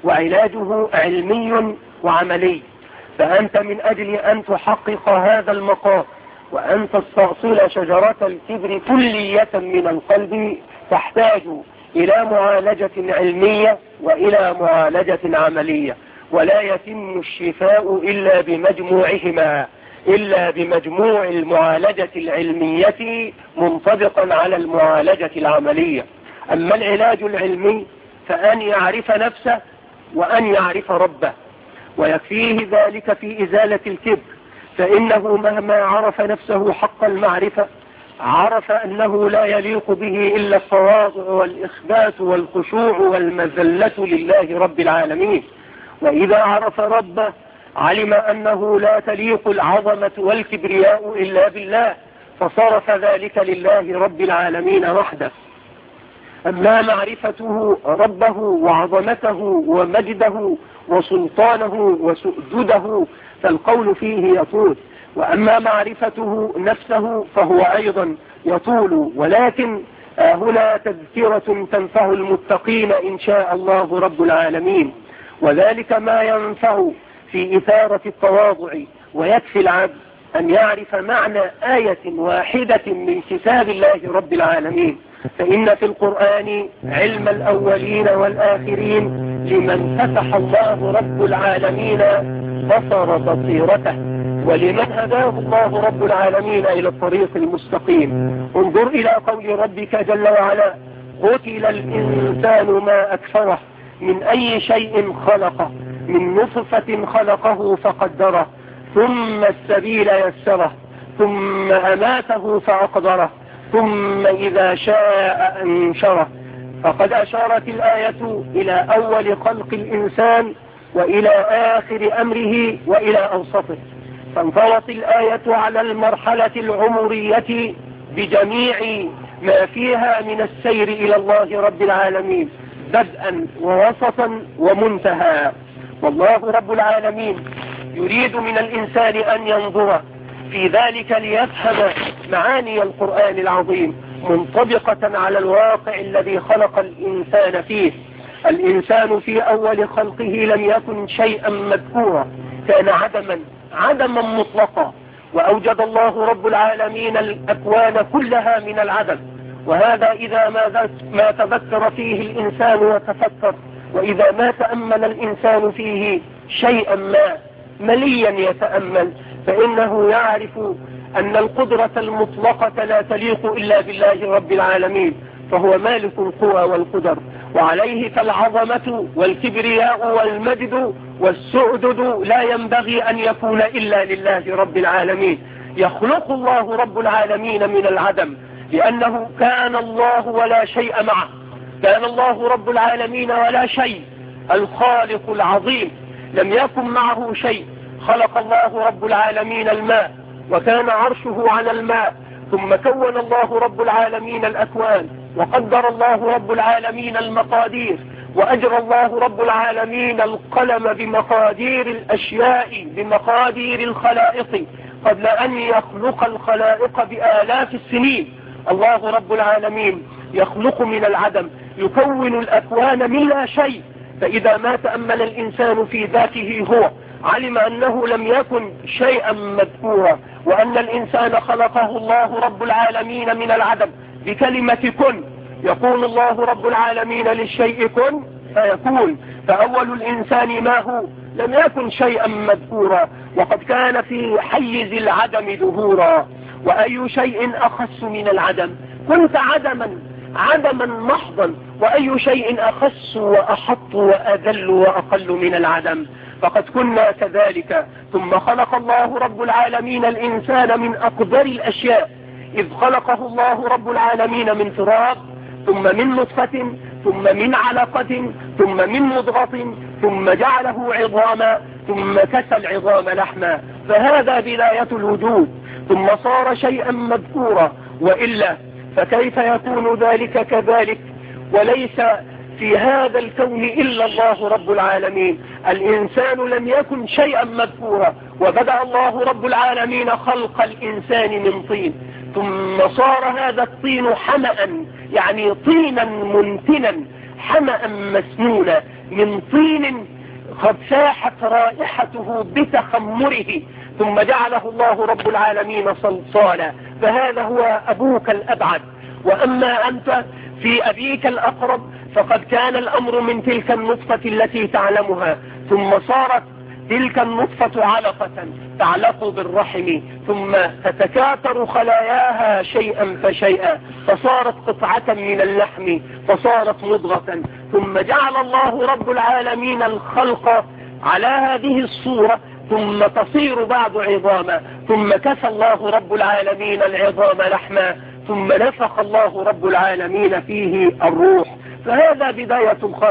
وعلاجه علمي وعملي. فأنت من أجل أن تحقق هذا المقام وأن تستأصل شجرة الكبر كلية من القلب تحتاج إلى معالجة علمية وإلى معالجة عملية، ولا يتم الشفاء إلا بمجموعهما، إلا بمجموع المعالجة العلمية منطبقا على المعالجة العملية. أما العلاج العلمي فأن يعرف نفسه وأن يعرف ربه، ويكفيه ذلك في إزالة الكبر، فإنه مهما عرف نفسه حق المعرفة عرف أنه لا يليق به إلا التواضع والإخبات والخشوع والمذلة لله رب العالمين. وإذا عرف ربه علم أنه لا تليق العظمة والكبرياء إلا بالله، فصرف ذلك لله رب العالمين وحده. أما معرفته ربه وعظمته ومجده وسلطانه وسؤدده فالقول فيه يطول، وأما معرفته نفسه فهو أيضا يطول، ولكن هنا تذكرة تنفع المتقين إن شاء الله رب العالمين، وذلك ما ينفع في إثارة التواضع. ويكفي العبد أن يعرف معنى آية واحدة من كتاب الله رب العالمين، فإن في القرآن علم الأولين والآخرين لمن فتح الله رب العالمين بصر بصيرته، ولمن هداه الله رب العالمين إلى الطريق المستقيم. انظر إلى قول ربك جل وعلا: قتل الإنسان ما أكفره من أي شيء خلقه، من نطفة خلقه فقدره، ثم السبيل يسره، ثم أماته فأقدره، ثم إذا شاء أنشره. فقد أشارت الآية إلى أول خلق الإنسان وإلى آخر أمره وإلى أوسطه، فانطلت الآية على المرحلة العمرية بجميع ما فيها من السير إلى الله رب العالمين، بدءا ووسطا ومنتهى. والله رب العالمين يريد من الإنسان أن ينظر في ذلك ليفهم معاني القرآن العظيم منطبقة على الواقع الذي خلق الإنسان فيه. الإنسان في أول خلقه لم يكن شيئا مذكورا، كان عدما عدما مطلقا، وأوجد الله رب العالمين الأكوان كلها من العدم. وهذا إذا ما, ما تذكر فيه الإنسان وتفكر، وإذا ما تأمل الإنسان فيه شيئا ما مليا يتأمل، فإنه يعرف أن القدرة المطلقة لا تليق إلا بالله رب العالمين، فهو مالك القوى والقدر، وعليه فالعظمة والكبرياء والمجد والسؤدد لا ينبغي أن يكون إلا لله رب العالمين. يخلق الله رب العالمين من العدم، لأنه كان الله ولا شيء معه، كان الله رب العالمين ولا شيء، الخالق العظيم لم يكن معه شيء. خلق الله رب العالمين الماء وكان عرشه على الماء، ثم كون الله رب العالمين الأكوان، وقدر الله رب العالمين المقادير، وأجرى الله رب العالمين القلم بمقادير الأشياء بمقادير الخلائق قبل أن يخلق الخلائق بآلاف السنين. الله رب العالمين يخلق من العدم، يكون الأكوان من لا شيء. فإذا ما تأمل الإنسان في ذاته هو علم أنه لم يكن شيئا مذكورا، وأن الإنسان خلقه الله رب العالمين من العدم بكلمة كن. يقول الله رب العالمين للشيء كن فيكون، فأول الإنسان ما هو لم يكن شيئا مذكورا، وقد كان في حيز العدم ظهورا. وأي شيء أخص من العدم؟ كنت عدما عدما محضا، وأي شيء أخص وأحط وأذل وأقل من العدم؟ فقد كنا كذلك. ثم خلق الله رب العالمين الإنسان من أقدر الأشياء، إذ خلقه الله رب العالمين من تراب، ثم من نطفة، ثم من علقة، ثم من مضغة، ثم جعله عظاما، ثم كسى العظام لحما، فهذا بداية الوجود، ثم صار شيئا مذكورا. وإلا فكيف يكون ذلك كذلك وليس في هذا الكون إلا الله رب العالمين؟ الإنسان لم يكن شيئا مذكورا، وبدأ الله رب العالمين خلق الإنسان من طين، ثم صار هذا الطين حمأ، يعني طينا منتنا، حمأ مسنونا، من طين قد ساحت رائحته بتخمره، ثم جعله الله رب العالمين صلصالا، فهذا هو أبوك الأبعد. وأما أنت في أبيك الأقرب فقد كان الأمر من تلك النطفة التي تعلمها، ثم صارت تلك النطفة علقة تعلق بالرحم، ثم تتكاثر خلاياها شيئا فشيئا، فصارت قطعة من اللحم، فصارت مضغة، ثم جعل الله رب العالمين الخلق على هذه الصورة، ثم تصير بعد عظاما، ثم كسى الله رب العالمين العظام لحما، ثم نفخ الله رب العالمين فيه الروح، فهذا بداية الخلق.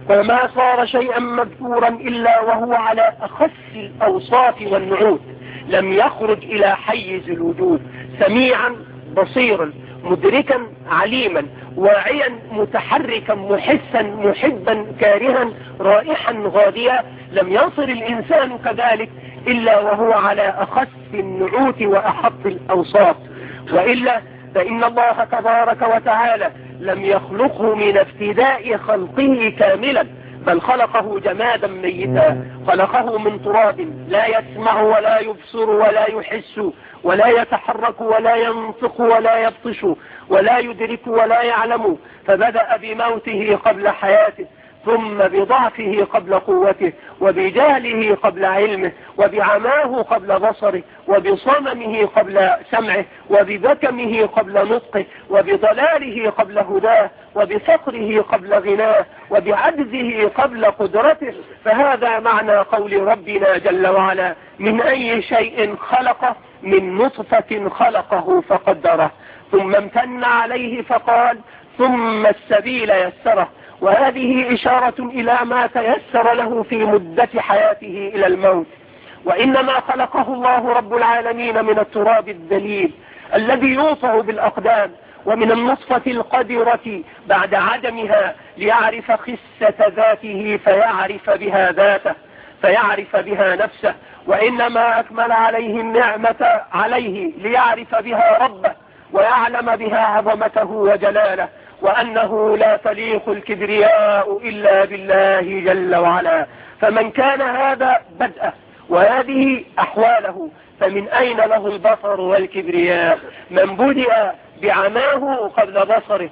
فما صار شيئا مذكورا إلا وهو على أخص الأوصاف والنعوت، لم يخرج إلى حيز الوجود، سميعا بصيرا مدركا عليما واعيا متحركا محسا محبا كارها رائحا غاديا، لم يصل الإنسان كذلك إلا وهو على أخص النعوت وأحط الأوصاف. وإلا فإن الله تبارك وتعالى لم يخلقه من ابتداء خلقه كاملا، بل خلقه جمادا ميتا، خلقه من تراب لا يسمع ولا يبصر ولا يحس ولا يتحرك ولا ينطق ولا يبطش ولا يدرك ولا يعلم، فبدأ بموته قبل حياته، ثم بضعفه قبل قوته، وبجهله قبل علمه، وبعماه قبل بصره، وبصممه قبل سمعه، وببكمه قبل نطقه، وبضلاله قبل هداه، وبفقره قبل غناه، وبعجزه قبل قدرته. فهذا معنى قول ربنا جل وعلا: من أي شيء خلقه؟ من نطفة خلقه فقدره، ثم امتن عليه فقال: ثم السبيل يسره. وهذه إشارة إلى ما تيسر له في مدة حياته إلى الموت. وإنما خلقه الله رب العالمين من التراب الذليل الذي يوطأ بالأقدام، ومن النطفة القدرة بعد عدمها، ليعرف خسة ذاته فيعرف بها ذاته، فيعرف بها نفسه. وإنما أكمل عليه النعمة عليه ليعرف بها ربه، ويعلم بها عظمته وجلاله، وأنه لا تليق الكبرياء إلا بالله جل وعلا. فمن كان هذا بدأه وهذه أحواله، فمن أين له البصر والكبرياء؟ من بدأ بعماه قبل بصره،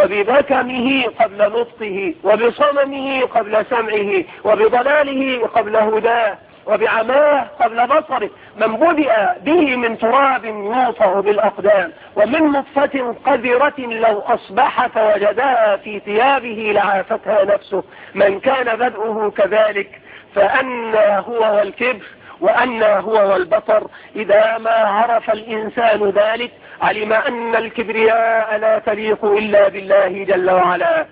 وببكمه قبل نطقه، وبصممه قبل سمعه، وبضلاله قبل هداه، وبعماه قبل بصره. من بدأ به من تراب يوطأ بالأقدام، ومن نطفة قذرة لو أصبح فوجدها في ثيابه لعافتها نفسه. من كان بدءه كذلك فأنى هو والكبر وأنى هو والبصر. إذا ما عرف الإنسان ذلك علم أن الكبرياء لا تليق إلا بالله جل وعلا.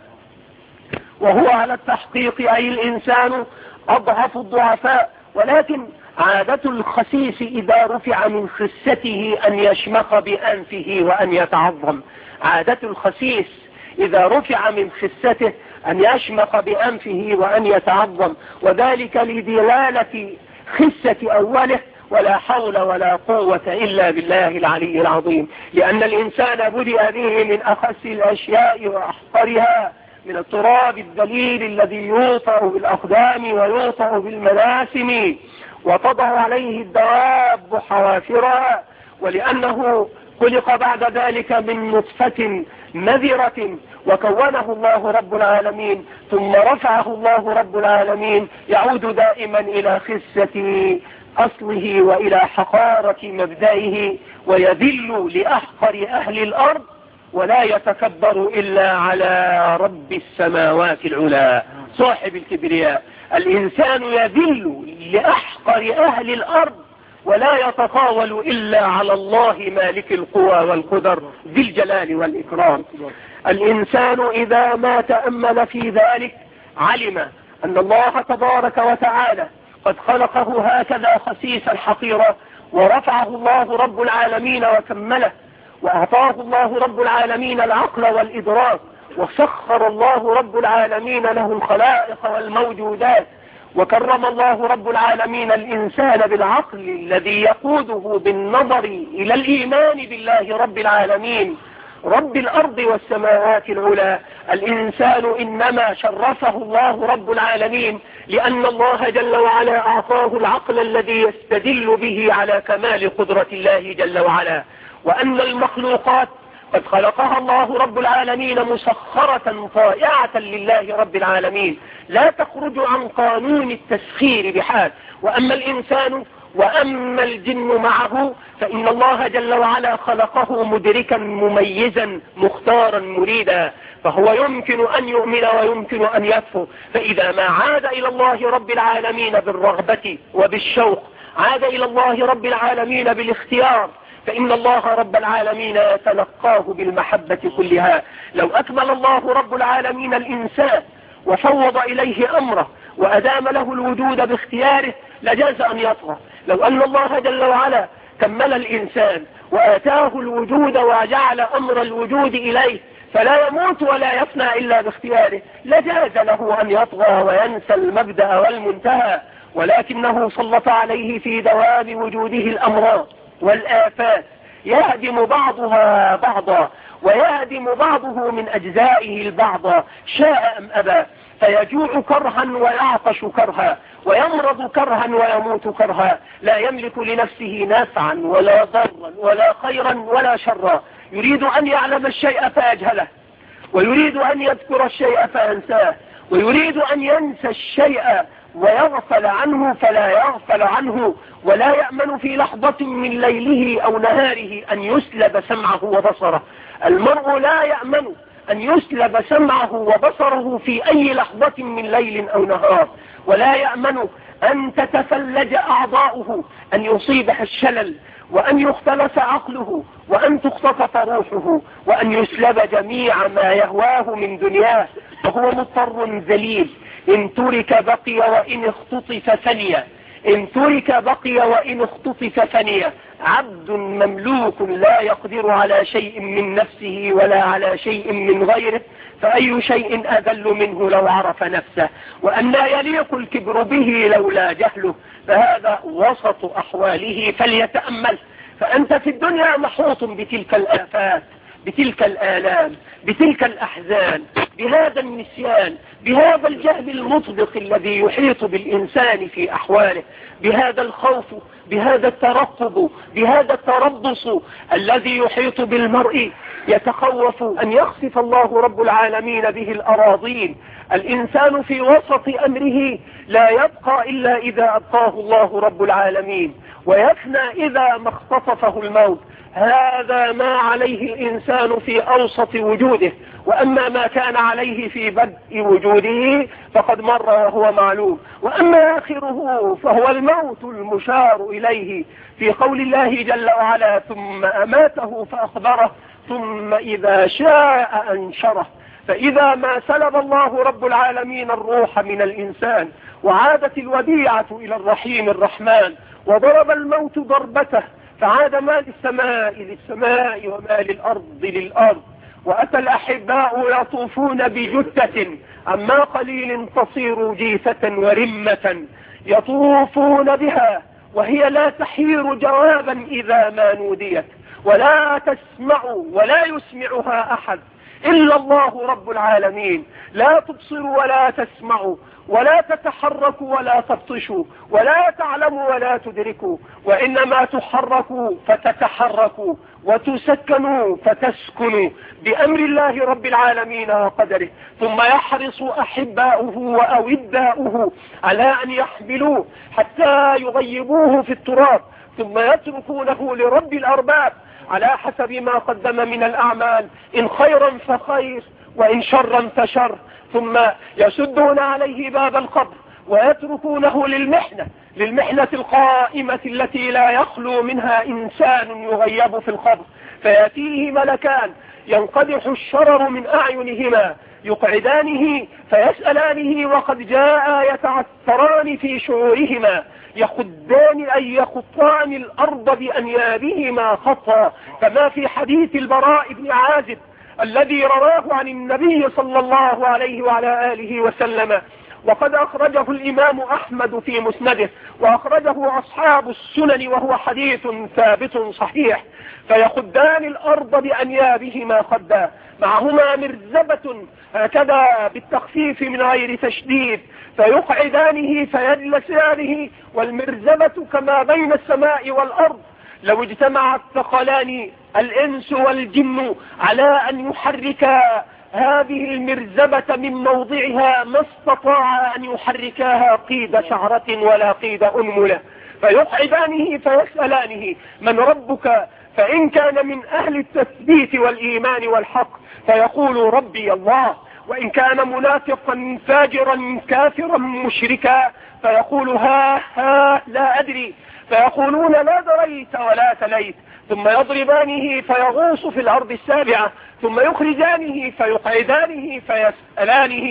وهو على التحقيق أي الإنسان أضعف الضعفاء، ولكن عادة الخسيس إذا رفع من خسته أن يشمخ بأنفه وأن يتعظم. عادة الخسيس إذا رفع من خسته أن يشمخ بأنفه وأن يتعظم، وذلك لدلالة خسة أوله: ولا حول ولا قوة إلا بالله العلي العظيم. لأن الإنسان بدأ به من أخس الأشياء وأحقرها، من التراب الذليل الذي يوطأ بالأقدام ويوطأ بالملاسم، وتضع عليه الدواب حوافرها. ولأنه خلق بعد ذلك من نطفة نذرة وكونه الله رب العالمين، ثم رفعه الله رب العالمين، يعود دائما إلى خسة أصله وإلى حقارة مبدئه، ويذل لأحقر أهل الأرض، ولا يتكبر إلا على رب السماوات العلى صاحب الكبرياء. الإنسان يذل لأحقر أهل الأرض ولا يتطاول إلا على الله مالك القوى والقدر ذي الجلال والإكرام. الإنسان إذا ما تأمل في ذلك علم أن الله تبارك وتعالى قد خلقه هكذا خسيسا حقيرا، ورفعه الله رب العالمين وكمله، وأعطاه الله رب العالمين العقل والإدراك، وسخر الله رب العالمين له الخلائق والموجودات، وكرم الله رب العالمين الإنسان بالعقل الذي يقوده بالنظر إلى الإيمان بالله رب العالمين رب الأرض والسماوات العلى. الإنسان إنما شرفه الله رب العالمين لأن الله جل وعلا أعطاه العقل الذي يستدل به على كمال قدرة الله جل وعلا، وأن المخلوقات قد خلقها الله رب العالمين مسخرة طائعة لله رب العالمين، لا تخرج عن قانون التسخير بحال. وأما الإنسان وأما الجن معه فإن الله جل وعلا خلقه مدركا مميزا مختارا مريدا، فهو يمكن أن يؤمن ويمكن أن يكفر. فإذا ما عاد إلى الله رب العالمين بالرغبة وبالشوق، عاد إلى الله رب العالمين بالاختيار، فإن الله رب العالمين يتلقاه بالمحبة كلها. لو أكمل الله رب العالمين الإنسان وفوض إليه أمره وأدام له الوجود باختياره لجاز أن يطغى. لو أن الله جل وعلا كمل الإنسان وآتاه الوجود وجعل أمر الوجود إليه فلا يموت ولا يفنى إلا باختياره لجاز له أن يطغى وينسى المبدأ والمنتهى، ولكنه سلط عليه في دوام وجوده الأمراض والآفات يهدم بعضها بعضا ويهدم بعضه من أجزائه البعض شاء أم أبى، فيجوع كرها ويعطش كرها ويمرض كرها ويموت كرها، لا يملك لنفسه نفعا ولا ضرا ولا خيرا ولا شرا، يريد أن يعلم الشيء فيجهله، ويريد أن يذكر الشيء فينساه، ويريد أن ينسى الشيء ويغفل عنه فلا يغفل عنه، ولا يأمن في لحظة من ليله أو نهاره أن يسلب سمعه وبصره. المرء لا يأمن أن يسلب سمعه وبصره في أي لحظة من ليل أو نهار، ولا يأمن أن تتفلج أعضاؤه، أن يصيبها الشلل، وأن يختلس عقله، وأن تختطف روحه، وأن يسلب جميع ما يهواه من دنياه، وهو مضطر ذليل. إن ترك بقي وإن اختطف ثانية، إن ترك بقي وإن اختطف ثانية، عبد مملوك لا يقدر على شيء من نفسه ولا على شيء من غيره، فأي شيء أذل منه لو عرف نفسه، وأن لا يليق الكبر به لولا جهله، فهذا وسط أحواله فليتأمل. فأنت في الدنيا محوط بتلك الآفات، بتلك الآلام، بتلك الأحزان، بهذا النسيان، بهذا الجهل المطبق الذي يحيط بالإنسان في أحواله، بهذا الخوف، بهذا الترقب، بهذا التربص الذي يحيط بالمرء، يتخوف أن يخسف الله رب العالمين به الأراضين. الإنسان في وسط أمره لا يبقى إلا إذا أبقاه الله رب العالمين، ويفنى إذا ما اختطفه الموت. هذا ما عليه الإنسان في أوسط وجوده، وأما ما كان عليه في بدء وجوده فقد مر وهو معلوم، وأما آخره فهو الموت المشار إليه في قول الله جل وعلا: ثم أماته فأخبره ثم إذا شاء أنشره. فإذا ما سلب الله رب العالمين الروح من الإنسان وعادت الوديعة إلى الرحيم الرحمن وضرب الموت ضربته، فعاد ما للسماء للسماء وما للأرض للأرض، وأتى الأحباء يطوفون بجثة عما قليل تصير جيثة ورمة، يطوفون بها وهي لا تحير جوابا إذا ما نوديت، ولا تسمع ولا يسمعها أحد إلا الله رب العالمين، لا تبصر ولا تسمع ولا تتحرك ولا تبطش ولا تعلم ولا تدرك، وإنما تحرك فتتحرك وتسكن فتسكن بأمر الله رب العالمين وقدره. ثم يحرص أحباؤه وأوداؤه على أن يحملوه حتى يغيبوه في التراب، ثم يتركونه لرب الأرباب على حسب ما قدم من الأعمال، إن خيرا فخير وإن شرا فشر، ثم يسدون عليه باب القبر ويتركونه للمحنة للمحنة القائمة التي لا يخلو منها إنسان يغيب في القبر، فيأتيه ملكان ينقدح الشرر من أعينهما يقعدانه فيسألانه وقد جاء يتعثران في شعورهما، يخدان أي يخطان الأرض بأنيابهما خطا، كما في حديث البراء بن عازب الذي رواه عن النبي صلى الله عليه وعلى آله وسلم، وقد أخرجه الإمام أحمد في مسنده، وأخرجه أصحاب السنن، وهو حديث ثابت صحيح. فيخدان الأرض بأنيابهما خدا، معهما مرزبة هكذا بالتخفيف من غير تشديد، فيقعدانه فيجلسانه، والمرزبة كما بين السماء والأرض. لو اجتمع الثقلان الإنس والجن على أن يحركا هذه المرزبة من موضعها ما استطاع أن يحركاها قيد شعرة ولا قيد أنملة، فيقعدانه فيسألانه: من ربك؟ فإن كان من أهل التثبيت والإيمان والحق فيقول: ربي الله. وإن كان منافقا فاجرا كافرا مشركا فيقول: ها ها لا أدري، فيقولون: لا دريت ولا تليت، ثم يضربانه فيغوص في الأرض السابعة، ثم يخرجانه فيقعدانه فيسألانه: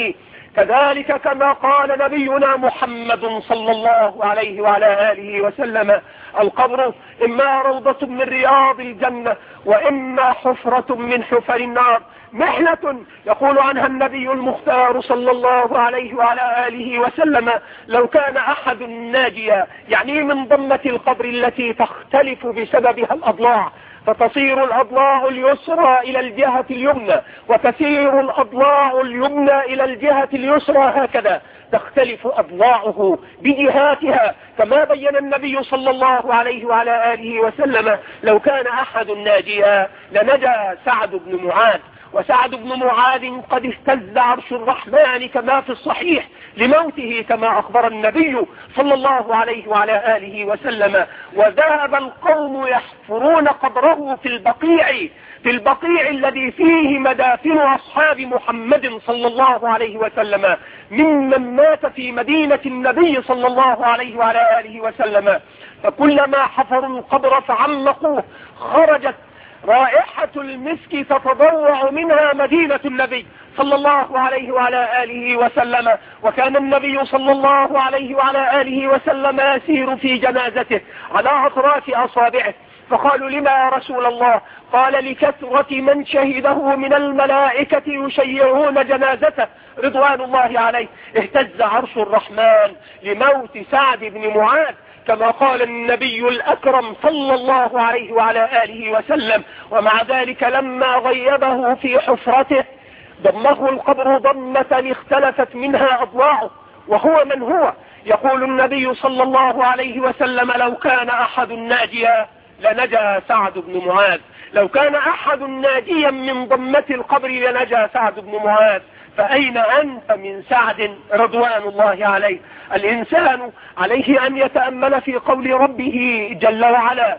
كذلك كما قال نبينا محمد صلى الله عليه وعلى آله وسلم: القبر إما روضة من رياض الجنة وإما حفرة من حفر النار. محنة يقول عنها النبي المختار صلى الله عليه وعلى آله وسلم: لو كان أحد ناجيا، يعني من ضمة القبر التي تختلف بسببها الأضلاع، فتصير الأضلاع اليسرى إلى الجهة اليمنى وتسير الأضلاع اليمنى إلى الجهة اليسرى، هكذا تختلف أضلاعه بجهاتها، كما بين النبي صلى الله عليه وعلى آله وسلم: لو كان أحد ناجيا لنجا سعد بن معاذ. وسعد بن معاذ قد اهتز عرش الرحمن كما في الصحيح لموته كما أخبر النبي صلى الله عليه وعلى آله وسلم. وذهب القوم يحفرون قبره في البقيع في البقيع الذي فيه مدافن أصحاب محمد صلى الله عليه وسلم ممن مات في مدينة النبي صلى الله عليه وعلى آله وسلم. فكلما حفروا القبر فعمقوه خرجت رائحة المسك تتضوع منها مدينة النبي صلى الله عليه وعلى آله وسلم. وكان النبي صلى الله عليه وعلى آله وسلم يسير في جنازته على أطراف أصابعه، فقالوا: لما يا رسول الله؟ قال: لكثرة من شهده من الملائكة يشيعون جنازته رضوان الله عليه. اهتز عرش الرحمن لموت سعد بن معاذ كما قال النبي الأكرم صلى الله عليه وعلى آله وسلم. ومع ذلك لما غيبه في حفرته ضمه القبر ضمة اختلفت منها أضلاعه، وهو من هو؟ يقول النبي صلى الله عليه وسلم: لو كان أحد ناجيا لنجا سعد بن معاذ. لو كان أحد ناجيا من ضمة القبر لنجا سعد بن معاذ. فأين أنت من سعد رضوان الله عليه؟ الإنسان عليه أن يتأمل في قول ربه جل وعلا: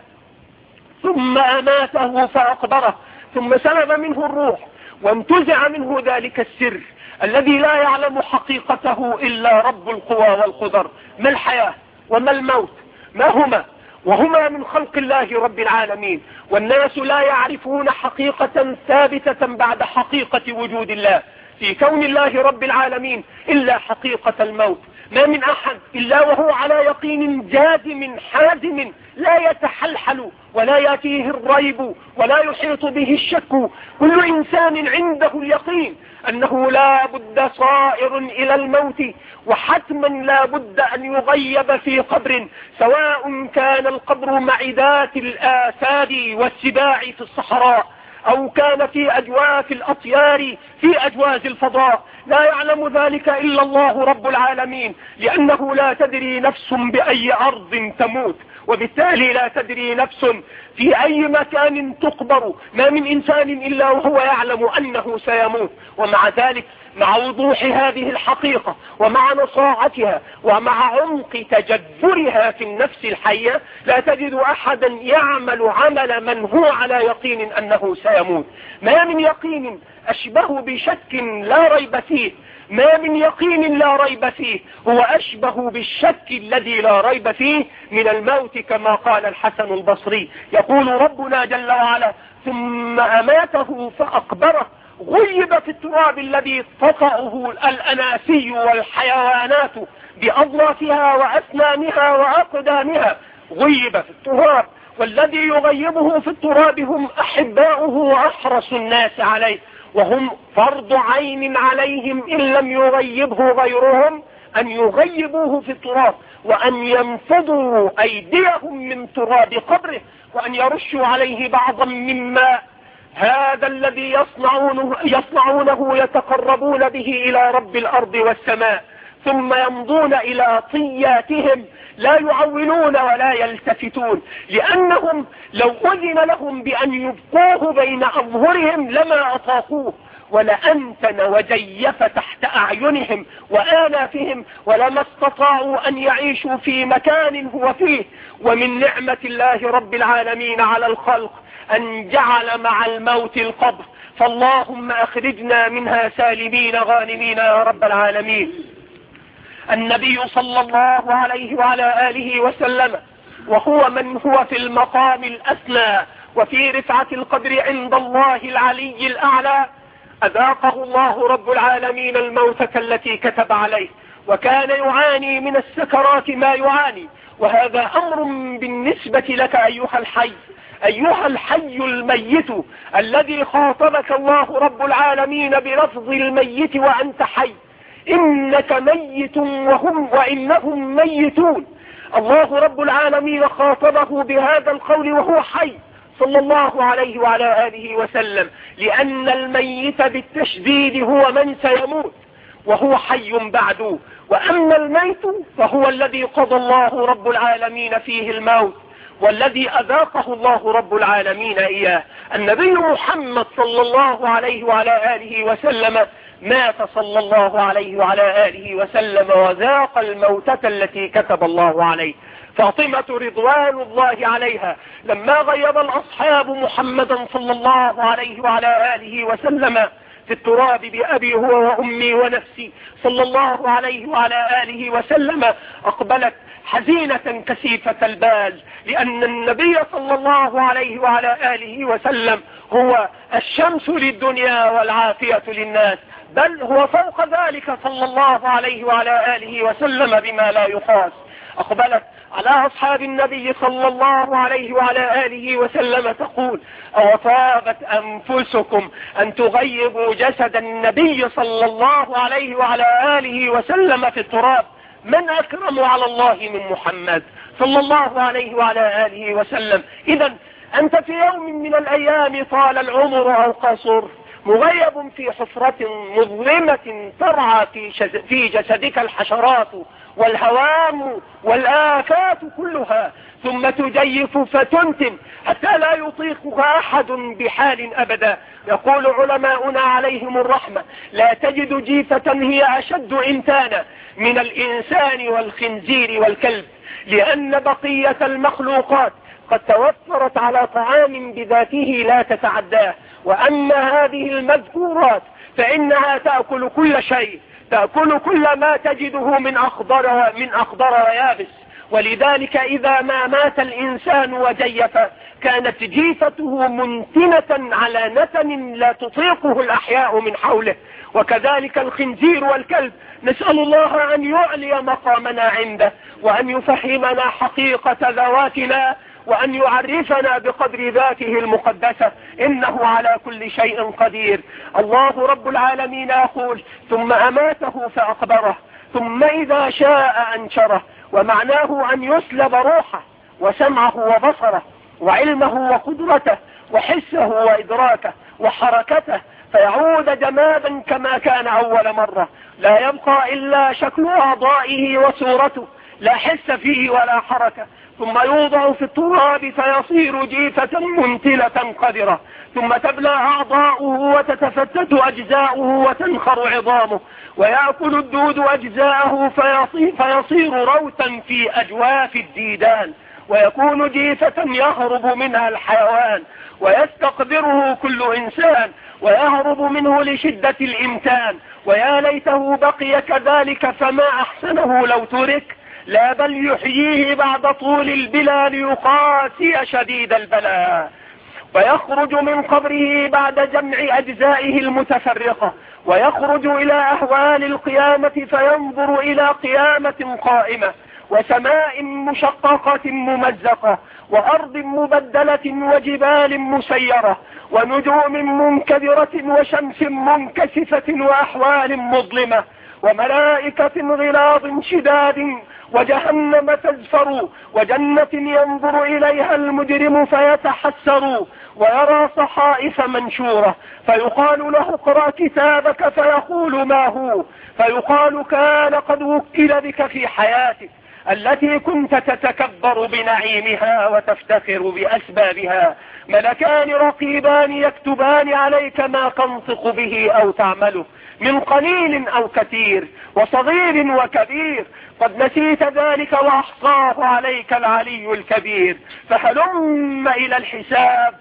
ثم أماته فأقبره ثم سلب منه الروح وانتزع منه ذلك السر الذي لا يعلم حقيقته إلا رب القوى والقدر. ما الحياة وما الموت؟ ما هما؟ وهما من خلق الله رب العالمين، والناس لا يعرفون حقيقة ثابتة بعد حقيقة وجود الله في كون الله رب العالمين إلا حقيقة الموت. ما من أحد إلا وهو على يقين جازم حازم لا يتحلحل ولا يأتيه الريب ولا يحيط به الشك. كل إنسان عنده اليقين أنه لا بد صائر إلى الموت، وحتما لا بد أن يغيب في قبر، سواء كان القبر معدات الآساد والسباع في الصحراء أو كان في أجواف الأطيار في أجواز الفضاء. لا يعلم ذلك إلا الله رب العالمين، لأنه لا تدري نفس بأي أرض تموت، وبالتالي لا تدري نفس في أي مكان تقبر. ما من إنسان إلا وهو يعلم أنه سيموت. ومع ذلك مع وضوح هذه الحقيقة ومع نصاعتها ومع عمق تجذرها في النفس الحية لا تجد أحدا يعمل عمل من هو على يقين أنه سيموت. ما من يقين أشبه بشك لا ريب فيه، ما من يقين لا ريب فيه هو أشبه بالشك الذي لا ريب فيه من الموت، كما قال الحسن البصري يقول ربنا جل وعلا: ثم أماته فأقبره. غيب في التراب الذي تطأه الأناسي والحيوانات بأضلافها وأسنانها وأقدامها، غيب في التراب، والذي يغيبه في التراب هم أحباؤه وأحرص الناس عليه، وهم فرض عين عليهم إن لم يغيبه غيرهم أن يغيبوه في التراب، وأن ينفضوا أيديهم من تراب قبره، وأن يرشوا عليه بعضا من ماء. هذا الذي يصنعونه, يصنعونه يتقربون به إلى رب الأرض والسماء، ثم يمضون إلى طياتهم لا يعولون ولا يلتفتون، لأنهم لو أذن لهم بأن يبقوه بين أظهرهم لما أطاقوه، ولأنتن وجيف تحت أعينهم وآلافهم، ولما استطاعوا أن يعيشوا في مكان هو فيه. ومن نعمة الله رب العالمين على الخلق أن جعل مع الموت القبر، فاللهم أخرجنا منها سالمين غانمين يا رب العالمين. النبي صلى الله عليه وعلى آله وسلم وهو من هو في المقام الأسنى وفي رفعة القدر عند الله العلي الأعلى أذاقه الله رب العالمين الموتة التي كتب عليه، وكان يعاني من السكرات ما يعاني. وهذا أمر بالنسبة لك أيها الحي، أيها الحي الميت الذي خاطبك الله رب العالمين بلفظ الميت وأنت حي، إنك ميت وهم وإنهم ميتون. الله رب العالمين خاطبه بهذا القول وهو حي صلى الله عليه وعلى آله وسلم، لأن الميت بالتشديد هو من سيموت وهو حي بعد. وأما الميت فهو الذي قضى الله رب العالمين فيه الموت، والذي أذاقه الله رب العالمين إياه. النبي محمد صلى الله عليه وعلى آله وسلم مات صلى الله عليه وعلى آله وسلم وذاق الموتة التي كتب الله عليه. فاطمة رضوان الله عليها لما غيب الأصحاب محمدا صلى الله عليه وعلى آله وسلم في التراب بأبي هو وأمي ونفسي صلى الله عليه وعلى آله وسلم، أقبلت حزينة كثيفة البال، لأن النبي صلى الله عليه وعلى آله وسلم هو الشمس للدنيا والعافية للناس، بل هو فوق ذلك صلى الله عليه وعلى آله وسلم بما لا يقاس. أقبلت على أصحاب النبي صلى الله عليه وعلى آله وسلم تقول: أوطابت أنفسكم أن تغيبوا جسد النبي صلى الله عليه وعلى آله وسلم في التراب، من أكرم على الله من محمد صلى الله عليه وعلى آله وسلم. إذا أنت في يوم من الأيام طال العمر أو قصر مغيب في حفرة مظلمة ترعى في جسدك الحشرات والهوام والآفات كلها، ثم تجيف فتنتم حتى لا يطيقها أحد بحال أبدا. يقول علماؤنا عليهم الرحمة: لا تجد جيفة هي أشد إنتانا من الإنسان والخنزير والكلب، لأن بقية المخلوقات قد توفرت على طعام بذاته لا تتعداه، وأما هذه المذكورات فإنها تأكل كل شيء، تأكل كل ما تجده من أخضر من أخضر ويابس. ولذلك إذا ما مات الإنسان وجيف كانت جيفته منتنة على نتن لا تطيقه الأحياء من حوله. وكذلك الخنزير والكلب، نسأل الله أن يعلي مقامنا عنده، وأن يفهمنا حقيقة ذواتنا، وأن يعرفنا بقدر ذاته المقدسة، إنه على كل شيء قدير. الله رب العالمين يقول: ثم أماته فأقبره ثم إذا شاء أنشره. ومعناه أن يسلب روحه وسمعه وبصره وعلمه وقدرته وحسه وإدراكه وحركته، فيعود جمادا كما كان أول مرة، لا يبقى إلا شكل أعضائه وصورته، لا حس فيه ولا حركة. ثم يوضع في التراب فيصير جيفة منتلة قذرة، ثم تبلى أعضاؤه وتتفتت أجزاؤه وتنخر عظامه، ويأكل الدود أجزاءه فيصير روتا في أجواف الديدان، ويكون جيفة يهرب منها الحيوان ويستقدره كل إنسان، ويهرب منه لشدة الإمتان. ويا ليته بقي كذلك، فما أحسنه لو ترك، لا بل يحييه بعد طول البلا ليقاسي شديد البلاء. ويخرج من قبره بعد جمع أجزائه المتفرقة، ويخرج إلى أهوال القيامة فينظر إلى قيامة قائمة، وسماء مشققة ممزقة، وأرض مبدلة، وجبال مسيرة، ونجوم منكدرة، وشمس منكسفة، وأحوال مظلمة، وملائكة غلاظ شداد، وجهنم تزفر، وجنة ينظر إليها المجرم فيتحسر، ويرى صحائف منشورة، فيقال له: اقرأ كتابك، فيقول: ما هو؟ فيقال: كان قد وكل بك في حياتك التي كنت تتكبر بنعيمها وتفتخر بأسبابها، ملكان رقيبان يكتبان عليك ما تنطق به أو تعمله، من قليل أو كثير، وصغير وكبير، قد نسيت ذلك وأحصاه عليك العلي الكبير. فهلم إلى الحساب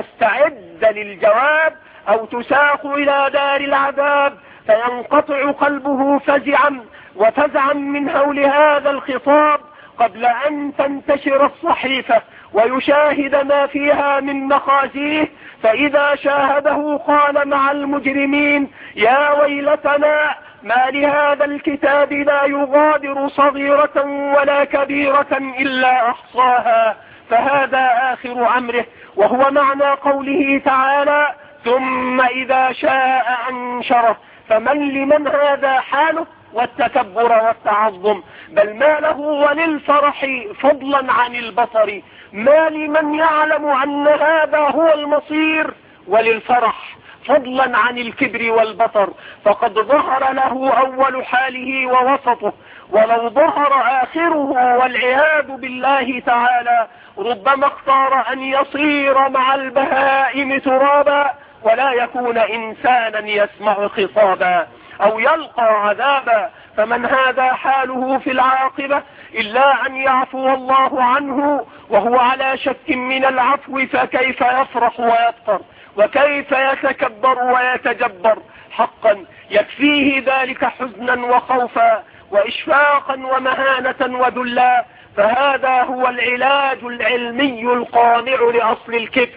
واستعد للجواب، أو تساق إلى دار العذاب فينقطع قلبه فزعا وفزعا من هول هذا الخطاب، قبل أن تنتشر الصحيفة ويشاهد ما فيها من مخازيه، فإذا شاهده قال مع المجرمين: يا ويلتنا ما لهذا الكتاب لا يغادر صغيرة ولا كبيرة إلا أحصاها. فهذا آخر أمره، وهو معنى قوله تعالى: ثم إذا شاء أنشره. فمن لمن هذا حاله والتكبر والتعظم، بل ما له وللفرح فضلا عن البصر، ما لمن يعلم أن هذا هو المصير وللفرح فضلا عن الكبر والبطر، فقد ظهر له أول حاله ووسطه، ولو ظهر آخره والعياذ بالله تعالى ربما اختار أن يصير مع البهائم ترابا ولا يكون إنسانا يسمع خطابا أو يلقى عذابا. فمن هذا حاله في العاقبة إلا أن يعفو الله عنه وهو على شك من العفو، فكيف يفرح ويبطر وكيف يتكبر ويتجبر؟ حقا يكفيه ذلك حزنا وخوفا وإشفاقا ومهانة وذلا. فهذا هو العلاج العلمي القانع لأصل الكبر.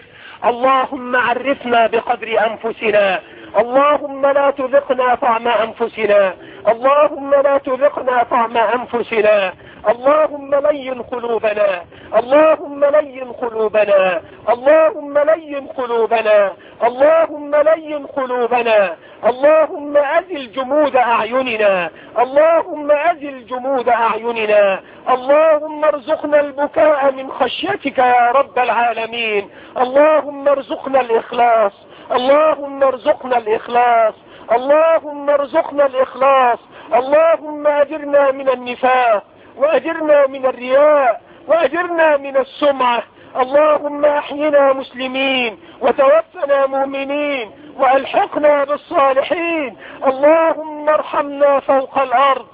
اللهم عرفنا بقدر أنفسنا، اللهم لا تذقنا طعم أنفسنا، اللهم لا تذقنا طعم أنفسنا، اللهم لين قلوبنا، اللهم لين قلوبنا، اللهم لين قلوبنا، اللهم لين قلوبنا، اللهم أزل جمود أعيننا، اللهم أزل جمود أعيننا، اللهم ارزقنا البكاء من خشيتك يا رب العالمين، اللهم ارزقنا الإخلاص، اللهم ارزقنا الإخلاص، اللهم ارزقنا الإخلاص، اللهم أجرنا من النفاق وأجرنا من الرياء وأجرنا من السمعة، اللهم أحينا مسلمين وتوفنا مؤمنين وألحقنا بالصالحين، اللهم ارحمنا فوق الأرض،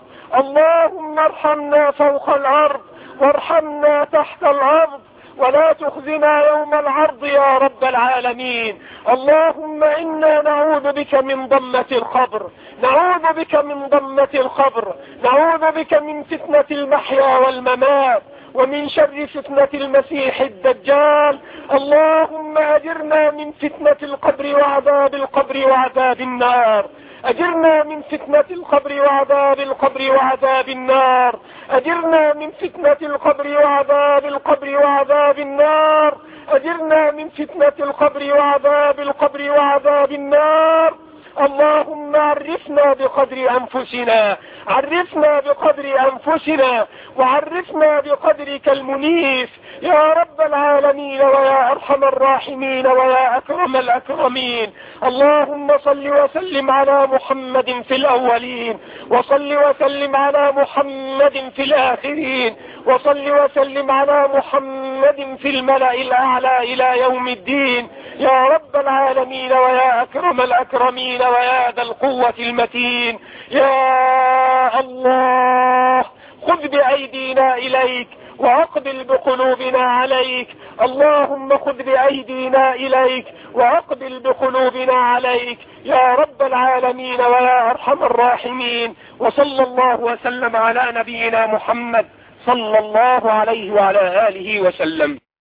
اللهم ارحمنا فوق الأرض وارحمنا تحت الأرض ولا تخزنا يوم العرض يا رب العالمين. اللهم إنا نعوذ بك من ضمة القبر، نعوذ بك من ضمة القبر، نعوذ بك من فتنة المحيا والممات ومن شر فتنة المسيح الدجال. اللهم أجرنا من فتنة القبر وعذاب القبر وعذاب النار، أجرنا من فتنة القبر وعذاب القبر وعذاب النار، أجرنا من فتنة القبر وعذاب القبر وعذاب النار، أجرنا من فتنة القبر وعذاب القبر وعذاب النار. اللهم عرفنا بقدر أنفسنا، عرفنا بقدر أنفسنا وعرفنا بقدرك المنيف يا رب العالمين ويا أرحم الراحمين ويا أكرم الأكرمين. اللهم صل وسلم على محمد في الأولين، وصل وسلم على محمد في الآخرين، وصل وسلم على محمد في الملأ الأعلى إلى يوم الدين يا رب العالمين ويا أكرم الأكرمين ويا ذا القوة المتين. يا الله خذ بأيدينا إليك وأقبل بقلوبنا عليك، اللهم خذ بأيدينا إليك وأقبل بقلوبنا عليك يا رب العالمين ويا أرحم الراحمين. وصلى الله وسلم على نبينا محمد صلى الله عليه وعلى آله وسلم.